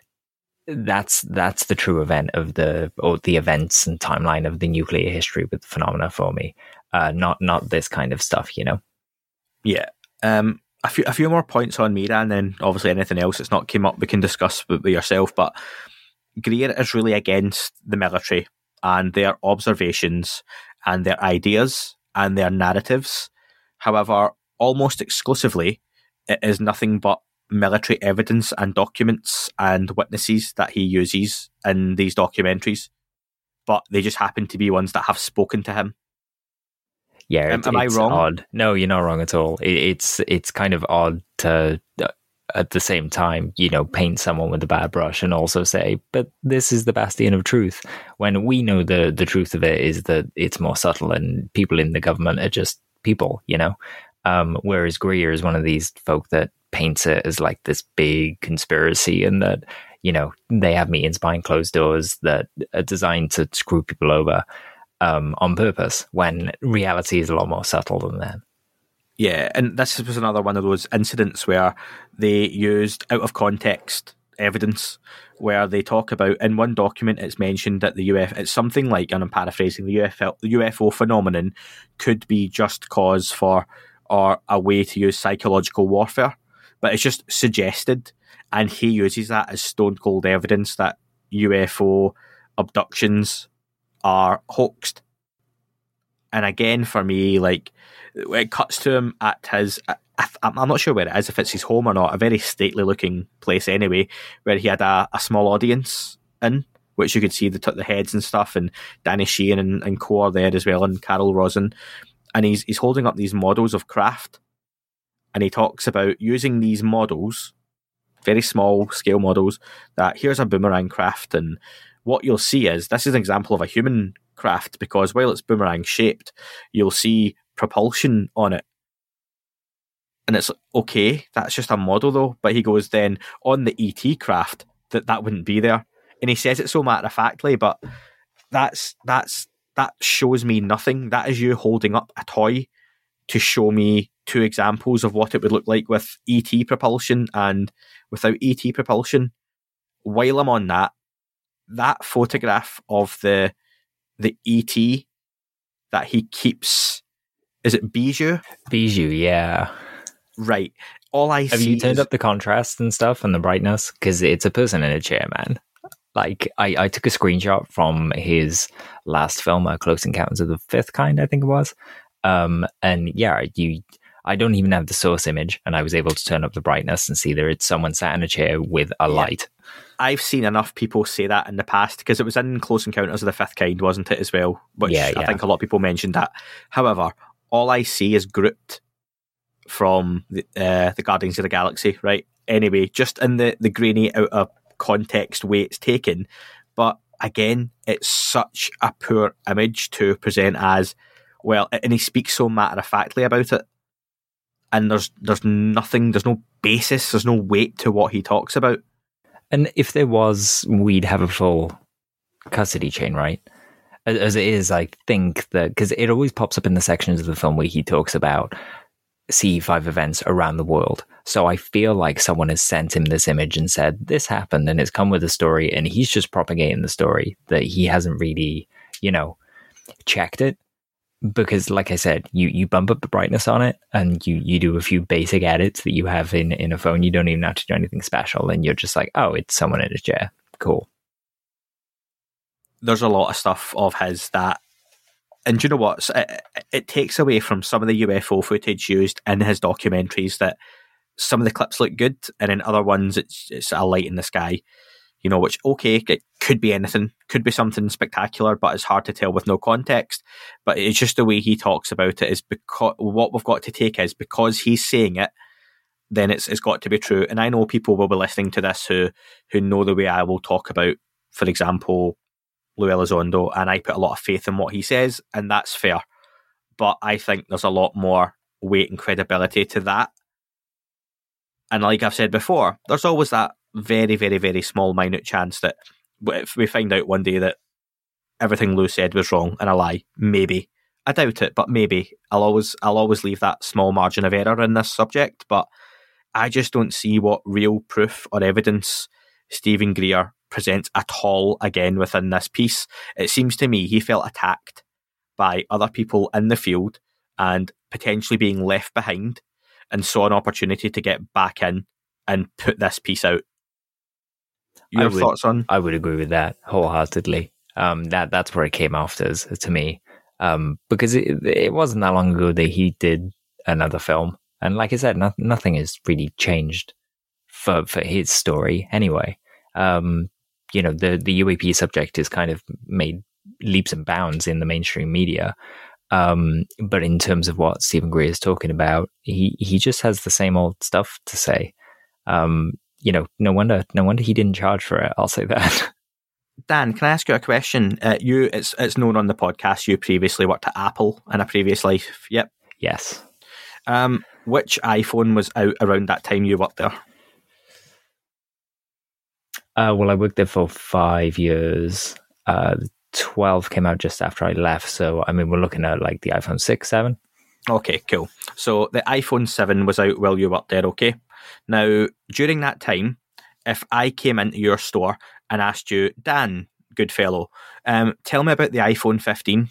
That's that's the true event of the or the events and timeline of the nuclear history with the phenomena for me. Uh, not not this kind of stuff, you know. Yeah. Um, a few a few more points on Mira, and then obviously anything else that's not came up we can discuss with, with yourself. But Greer is really against the military and their observations and their ideas and their narratives. However, almost exclusively, it is nothing but military evidence and documents and witnesses that he uses in these documentaries. But they just happen to be ones that have spoken to him. Yeah, am, it's, am I it's wrong? Odd. No, you're not wrong at all. It, it's it's kind of odd to, uh, at the same time, you know, paint someone with a bad brush and also say, but this is the bastion of truth. When we know the the truth of it is that it's more subtle, and people in the government are just people, you know. Um, whereas Greer is one of these folk that paints it as like this big conspiracy, and that, you know, they have meetings behind closed doors that are designed to screw people over. Um, on purpose, when reality is a lot more subtle than that. Yeah, and this was another one of those incidents where they used out of context evidence, where they talk about, in one document it's mentioned that the U F, it's something like, and I'm paraphrasing, the U F O, the U F O phenomenon could be just cause for, or a way to use psychological warfare, but it's just suggested, and he uses that as stone cold evidence that U F O abductions are hoaxed. And again, for me, like, it cuts to him at his, I'm not sure where it is, if it's his home or not, a very stately looking place anyway, where he had a, a small audience in, which you could see the, the heads and stuff, and Danny Sheehan and, and co are there as well, and Carol Rosin, and he's he's holding up these models of craft, and he talks about using these models, very small scale models, that here's a boomerang craft, and what you'll see is, this is an example of a human craft, because while it's boomerang shaped, you'll see propulsion on it. And it's okay, that's just a model though. But he goes, then on the E T craft, that that wouldn't be there. And he says it so matter of factly, but that's that's that shows me nothing. That is you holding up a toy to show me two examples of what it would look like with E T propulsion and without E T propulsion. While I'm on that, that photograph of the the E T that he keeps, is it Bijou? Bijou, yeah. Right. All I Have see you turned is, up the contrast and stuff and the brightness? Because it's a person in a chair, man. Like, I, I took a screenshot from his last film, uh, Close Encounters of the Fifth Kind, I think it was. Um, and yeah, you, I don't even have the source image, and I was able to turn up the brightness and see there it's someone sat in a chair with a yeah. light. I've seen enough people say that in the past, because it was in Close Encounters of the Fifth Kind, wasn't it, as well? Which yeah, yeah. I think a lot of people mentioned that. However, all I see is grouped from the, uh, the Guardians of the Galaxy, right? Anyway, just in the, the grainy, out of context way it's taken. But again, it's such a poor image to present as, well, and he speaks so matter-of-factly about it. And there's there's nothing, there's no basis, there's no weight to what he talks about. And if there was, we'd have a full custody chain, right? As it is, I think that, because it always pops up in the sections of the film where he talks about C E five events around the world. So I feel like someone has sent him this image and said, this happened, and it's come with a story, and he's just propagating the story that he hasn't really, you know, checked it. Because, like I said, you, you bump up the brightness on it, and you, you do a few basic edits that you have in, in a phone. You don't even have to do anything special, and you're just like, oh, it's someone in a chair. Cool. There's a lot of stuff of his that, and do you know what? It, it takes away from some of the U F O footage used in his documentaries that some of the clips look good, and in other ones, it's, it's a light in the sky. You know, which, okay, it could be anything, could be something spectacular, but it's hard to tell with no context. But it's just the way he talks about it is because what we've got to take is because he's saying it, then it's it's got to be true. And I know people will be listening to this who who know the way I will talk about, for example, Lou Elizondo, and I put a lot of faith in what he says, and that's fair. But I think there's a lot more weight and credibility to that. And like I've said before, there's always that very, very, very small, minute chance that if we find out one day that everything Lou said was wrong and a lie, maybe. I doubt it, but maybe. I'll always I'll always leave that small margin of error in this subject, but I just don't see what real proof or evidence Stephen Greer presents at all again within this piece. It seems to me he felt attacked by other people in the field and potentially being left behind, and saw an opportunity to get back in and put this piece out. Your would, thoughts on? I would agree with that wholeheartedly. Um, that that's where it came off as to me, um, because it, it wasn't that long ago that he did another film, and like I said, no, nothing has really changed for for his story anyway. Um, you know, the the U A P subject is kind of made leaps and bounds in the mainstream media, um, but in terms of what Stephen Greer is talking about, he he just has the same old stuff to say. Um, You know, no wonder, no wonder he didn't charge for it. I'll say that. Dan, can I ask you a question? Uh, you, it's it's known on the podcast you previously worked at Apple in a previous life. Yep. Yes. Um, which iPhone was out around that time you worked there? Uh, well, I worked there for five years. Uh, twelve came out just after I left. So, I mean, we're looking at like the iPhone six, seven. Okay, cool. So the iPhone seven was out while you worked there, okay? Now, during that time, if I came into your store and asked you, Dan, good fellow, um, tell me about the iPhone fifteen.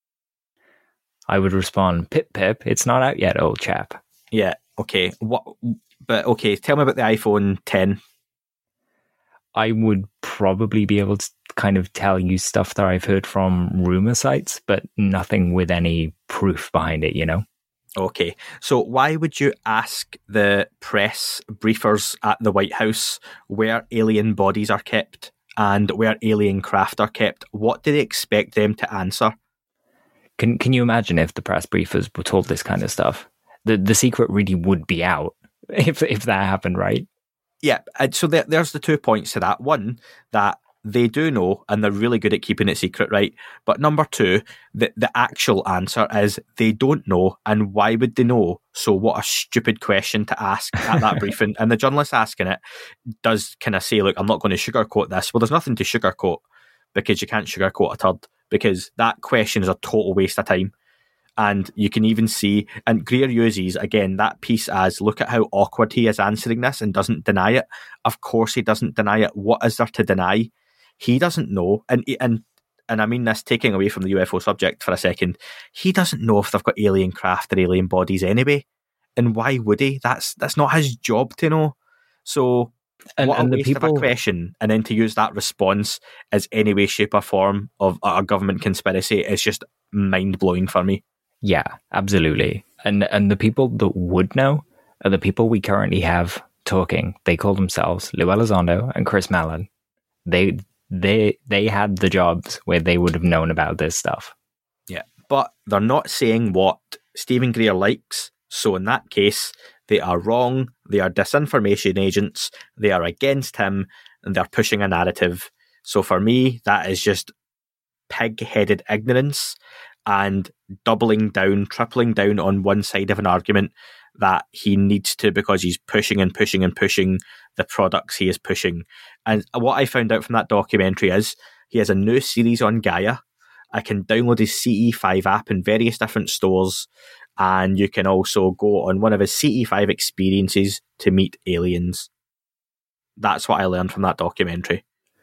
I would respond, pip, pip, it's not out yet, old chap. Yeah, okay. What? But okay, tell me about the iPhone ten. I would probably be able to kind of tell you stuff that I've heard from rumor sites, but nothing with any proof behind it, you know? Okay, so why would you ask the press briefers at the White House where alien bodies are kept and where alien craft are kept? What do they expect them to answer? Can Can you imagine if the press briefers were told this kind of stuff? The the secret really would be out if if that happened, right? Yeah, so there, there's the two points to that. One, that they do know and they're really good at keeping it secret, right? But number two, the, the actual answer is they don't know, and why would they know? So what a stupid question to ask at that briefing. And the journalist asking it does kind of say, look, I'm not going to sugarcoat this. Well, there's nothing to sugarcoat because you can't sugarcoat a turd, because that question is a total waste of time. And you can even see, and Greer uses, again, that piece as, look at how awkward he is answering this and doesn't deny it. Of course he doesn't deny it. What is there to deny? He doesn't know, and and and I mean this taking away from the U F O subject for a second, he doesn't know if they've got alien craft or alien bodies anyway. And why would he? That's that's not his job to know. So and, what and a waste the people... of a question. And then to use that response as any way, shape or form of a government conspiracy is just mind-blowing for me. Yeah, absolutely. And and the people that would know are the people we currently have talking. They call themselves Lou Elizondo and Chris Mellon. They they they had the jobs where they would have known about this stuff. Yeah, but they're not saying what Stephen Greer likes So in that case, they are wrong, they are disinformation agents, they are against him, and they're pushing a narrative. So for me, that is just pig-headed ignorance and doubling down, tripling down on one side of an argument that he needs to, because he's pushing and pushing and pushing the products he is pushing. And what I found out from that documentary is he has a new series on Gaia. I can download his C E five app in various different stores, and you can also go on one of his C E five experiences to meet aliens. That's what I learned from that documentary.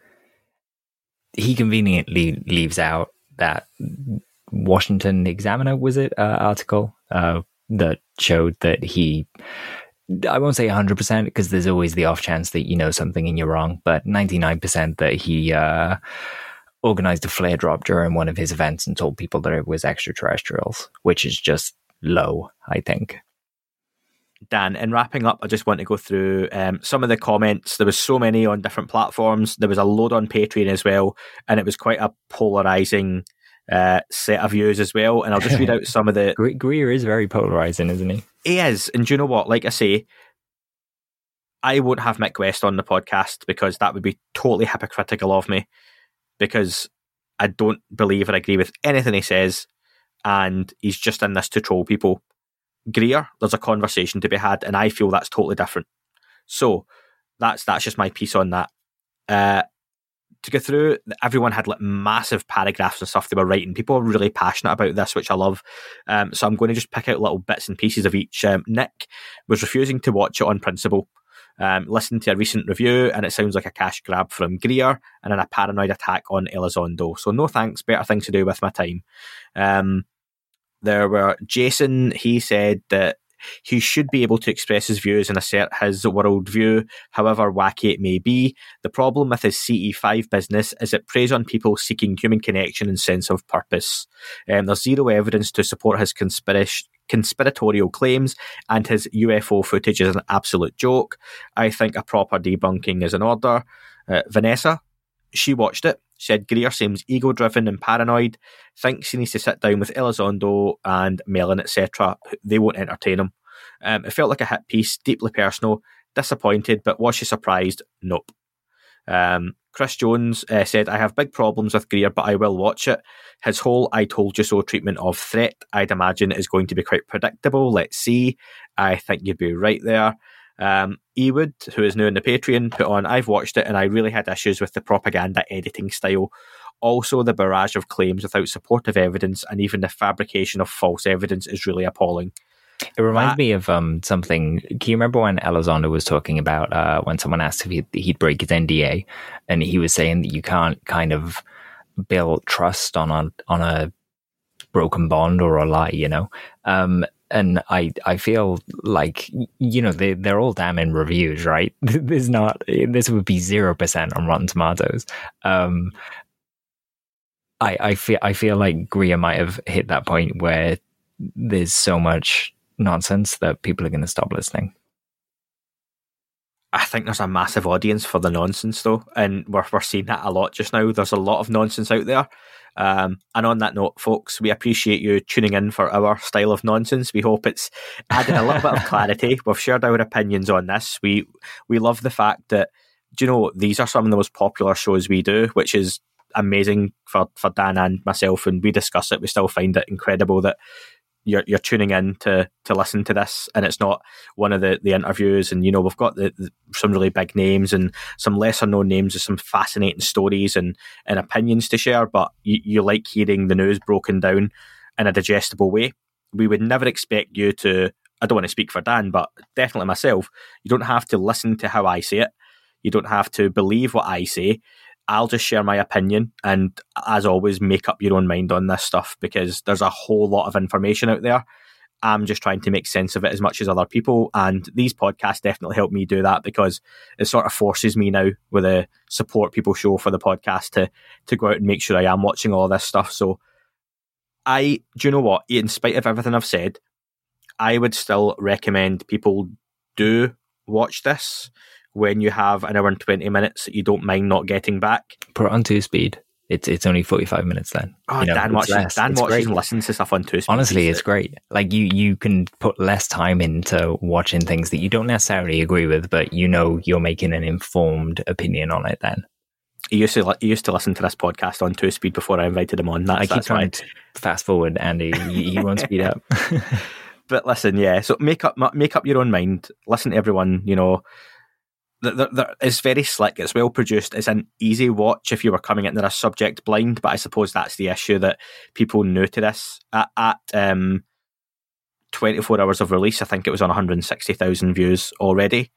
He conveniently leaves out that Washington Examiner, was it, uh, article uh, that showed that he, I won't say one hundred percent because there's always the off chance that you know something and you're wrong, but ninety-nine percent that he uh, organized a flare drop during one of his events and told people that it was extraterrestrials, which is just low, I think. Dan, in wrapping up, I just want to go through um, some of the comments. There was so many on different platforms. There was a load on Patreon as well, and it was quite a polarizing uh, set of views as well. And I'll just read out some of the... Greer is very polarizing, isn't he? He is. And do you know what? Like I say, I won't have Mick West on the podcast because that would be totally hypocritical of me, because I don't believe or agree with anything he says, and he's just in this to troll people. Greer, there's a conversation to be had, and I feel that's totally different. So that's that's just my piece on that. Uh, to go through, everyone had like massive paragraphs and stuff they were writing. People are really passionate about this, which I love. Um, so I'm going to just pick out little bits and pieces of each. Um, Nick was refusing to watch it on principle. Um, listened to a recent review, and it sounds like a cash grab from Greer and then a paranoid attack on Elizondo. So no thanks, better things to do with my time. Um, There were Jason, he said that he should be able to express his views and assert his worldview, however wacky it may be. The problem with his C E five business is it preys on people seeking human connection and sense of purpose. Um, there's zero evidence to support his conspiracy. conspiratorial claims, and his U F O footage is an absolute joke. I think a proper debunking is in order. Uh, Vanessa, she watched it, said Greer seems ego-driven and paranoid, thinks he needs to sit down with Elizondo and Mellon, et cetera. They won't entertain him. Um, it felt like a hit piece, deeply personal, disappointed, but was she surprised? Nope. Um, Chris Jones uh, said, I have big problems with Greer, but I will watch it. His whole I told you so treatment of threat, I'd imagine, is going to be quite predictable. Let's see. I think you'd be right there. Um, Ewood, who is new in the Patreon, put on, I've watched it and I really had issues with the propaganda editing style. Also, the barrage of claims without supportive evidence and even the fabrication of false evidence is really appalling. It reminds that, me of um, something. Can you remember when Elizondo was talking about uh, when someone asked if he'd, he'd break his N D A, and he was saying that you can't kind of build trust on a on a broken bond or a lie, you know? Um, and I I feel like, you know, they they're all damning reviews, right? There's not this would be zero percent on Rotten Tomatoes. Um, I I feel I feel like Greer might have hit that point where there's so much nonsense that people are going to stop listening. I think there's a massive audience for the nonsense, though, and we're we're seeing that a lot just now. There's a lot of nonsense out there. Um, and on that note, folks, we appreciate you tuning in for our style of nonsense. We hope it's added a little bit of clarity. We've shared our opinions on this. We we love the fact that, do you know, these are some of the most popular shows we do, which is amazing for, for Dan and myself, and we discuss it. We still find it incredible that you're you're tuning in to to listen to this, and it's not one of the, the interviews. And, you know, we've got the, the, some really big names and some lesser known names with some fascinating stories and, and opinions to share, but you, you like hearing the news broken down in a digestible way. We would never expect you to, I don't want to speak for Dan, but definitely myself, you don't have to listen to how I say it. You don't have to believe what I say. I'll just share my opinion, and as always, make up your own mind on this stuff, because there's a whole lot of information out there. I'm just trying to make sense of it as much as other people, and these podcasts definitely help me do that, because it sort of forces me now with a support people show for the podcast to to go out and make sure I am watching all this stuff. So I, do you know what, in spite of everything I've said, I would still recommend people do watch this when you have an hour and twenty minutes that you don't mind not getting back. Put it on two speed. It's it's only forty-five minutes then. Oh, you know, Dan watches, less. Dan it's watches great. and listens to stuff on Two Speed. Honestly, it's great. Like you, you can put less time into watching things that you don't necessarily agree with, but you know you're making an informed opinion on it then. He used to he used to listen to this podcast on Two Speed before I invited him on. That's, I keep that's trying why. to fast forward, Andy. You, you won't speed up. But listen, yeah. So make up make up your own mind. Listen to everyone. You know, there, there, it's very slick. It's well produced. It's an easy watch if you were coming into this subject blind. But I suppose that's the issue, that people new to this at, at um, twenty-four hours of release, I think it was on one hundred sixty thousand views already.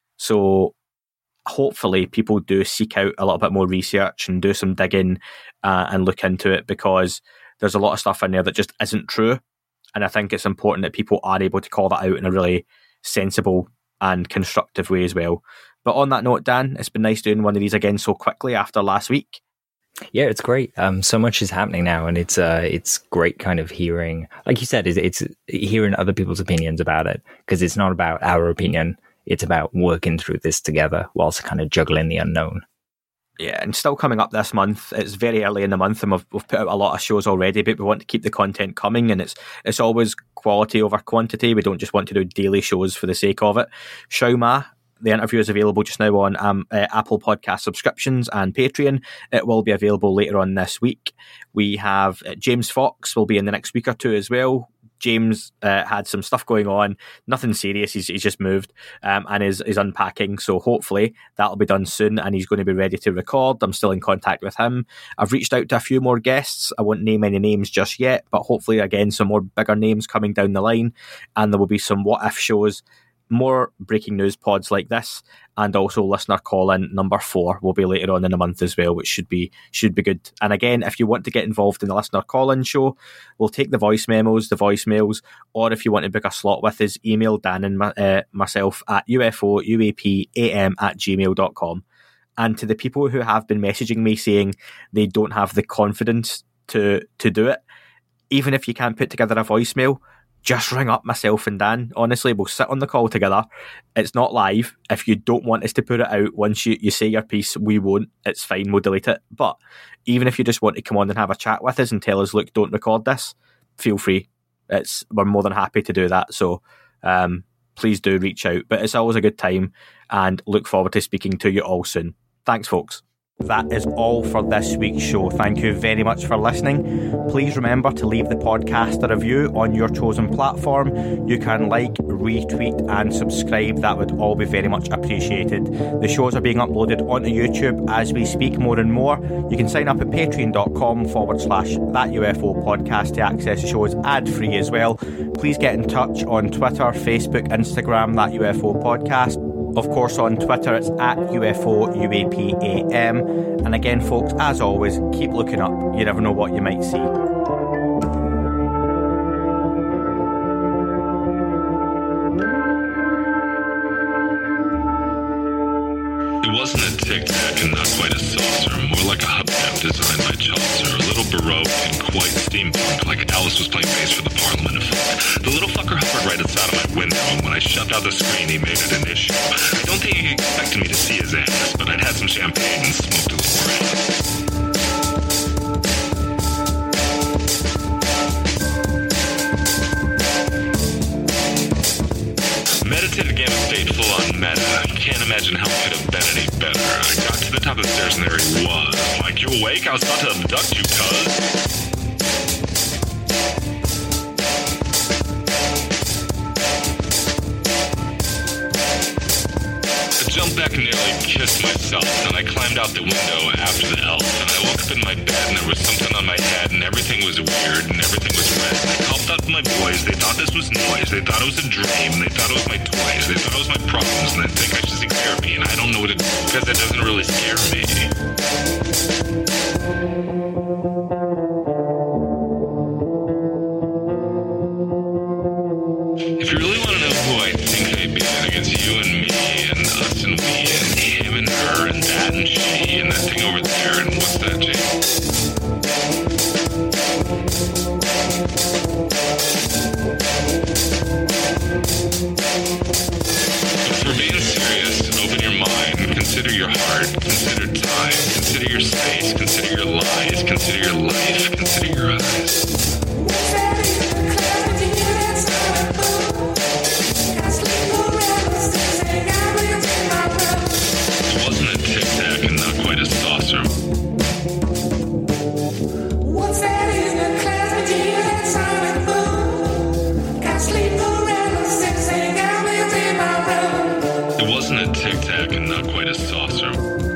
So hopefully people do seek out a little bit more research and do some digging uh, and look into it, because there's a lot of stuff in there that just isn't true. And I think it's important that people are able to call that out in a really sensible and constructive way as well. But on that note, Dan, it's been nice doing one of these again so quickly after last week. Yeah, it's great. Um, so much is happening now, and it's uh, it's great kind of hearing, like you said, it's, it's hearing other people's opinions about it, because it's not about our opinion. It's about working through this together whilst kind of juggling the unknown. Yeah, and still coming up this month. It's very early in the month, and we've, we've put out a lot of shows already, but we want to keep the content coming, and it's it's always quality over quantity. We don't just want to do daily shows for the sake of it. Xiaoma, the interview is available just now on um, uh, Apple Podcast subscriptions and Patreon. It will be available later on this week. We have uh, James Fox will be in the next week or two as well. James uh, had some stuff going on, nothing serious. He's, he's just moved um, and is, is unpacking. So hopefully that'll be done soon and he's going to be ready to record. I'm still in contact with him. I've reached out to a few more guests. I won't name any names just yet, but hopefully, again, some more bigger names coming down the line. And there will be some what if shows, more breaking news pods like this, and also listener call-in number four will be later on in the month as well, which should be should be good. And again, if you want to get involved in the listener call-in show, we'll take the voice memos, the voicemails, or if you want to book a slot with us, email Dan and my, uh, myself at ufouapam at gmail dot com. And to the people who have been messaging me saying they don't have the confidence to to do it, even if you can't put together a voicemail, just ring up myself and Dan. Honestly, we'll sit on the call together. It's not live. If you don't want us to put it out once you, you say your piece, we won't. It's fine. We'll delete it. But even if you just want to come on and have a chat with us and tell us, look, don't record this, feel free. It's we're more than happy to do that. So um, please do reach out. But it's always a good time, and look forward to speaking to you all soon. Thanks, folks. That is all for this week's show. Thank you very much for listening. Please remember to leave the podcast a review on your chosen platform. You can like, retweet and subscribe. That would all be very much appreciated. The shows are being uploaded onto YouTube as we speak more and more. You can sign up at patreon.com forward slash that UFO podcast to access the shows ad-free as well. Please get in touch on Twitter, Facebook, Instagram, that U F O podcast. Of course, on Twitter, it's at U F O U A P A M. And again, folks, as always, keep looking up. You never know what you might see. It wasn't a tic-tac and not quite a saucer, more like a hubcap designed by Chaucer, a little baroque and quite steampunk, like Alice was playing bass for the Parliament of Folk. The little fucker hovered right outside of my window, and when I shoved out the screen, he made it an issue. I don't think he expected me to see his ass, but I'd had some champagne and smoked a little grass. Meditative Gamma State full-on meta. Can't imagine how it could have been any better. I got to the top of the stairs and there he was. Like, you awake? I was about to abduct you, cuz. I jumped back and nearly kissed myself, and I climbed out the window after the elf, and I woke up in my bed and there was something on my head and everything was weird and everything was red. And I called out to my boys. They thought this was noise. They thought it was a dream. They thought it was my toys. They thought it was my problems, and they think I should seek therapy, and I don't know what it is because it doesn't really scare me. If you really want to know who I think I be, I think it's you and me and us and we and him and her and that and she and that thing over there and what's that, Jay? But for being serious, open your mind, consider your heart, consider time, consider your space, consider your life. Consider your life. Consider your eyes. It wasn't a Tic Tac and not quite a saucer. It wasn't a Tic Tac and not quite a saucer.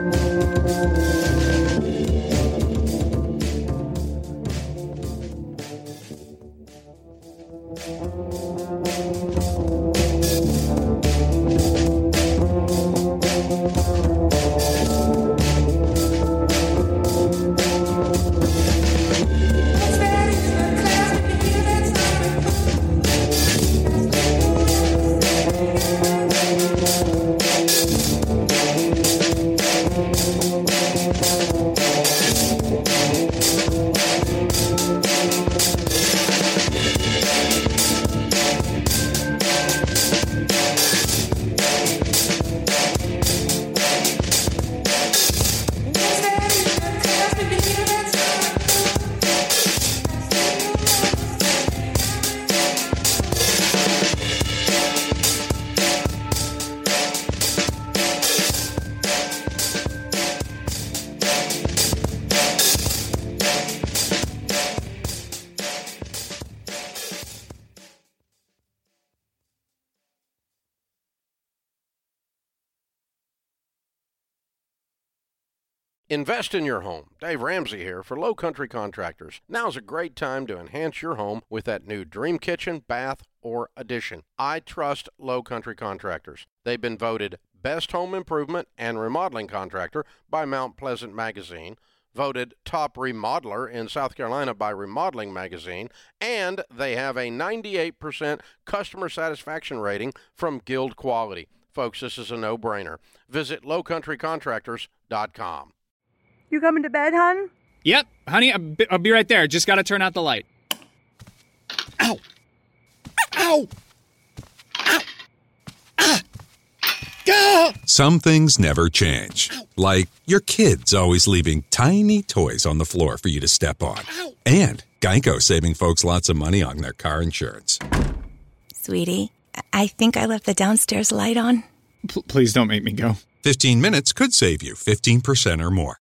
Invest in your home. Dave Ramsey here for Low Country Contractors. Now's a great time to enhance your home with that new dream kitchen, bath, or addition. I trust Low Country Contractors. They've been voted Best Home Improvement and Remodeling Contractor by Mount Pleasant Magazine, voted Top Remodeler in South Carolina by Remodeling Magazine, and they have a ninety-eight percent customer satisfaction rating from Guild Quality. Folks, this is a no-brainer. Visit low country contractors dot com. You coming to bed, hon? Yep, honey, I'll be, I'll be right there. Just gotta turn out the light. Ow! Ow! Ow! Ah! Gah! Some things never change. Like your kids always leaving tiny toys on the floor for you to step on. And Geico saving folks lots of money on their car insurance. Sweetie, I think I left the downstairs light on. P- please don't make me go. fifteen minutes could save you fifteen percent or more.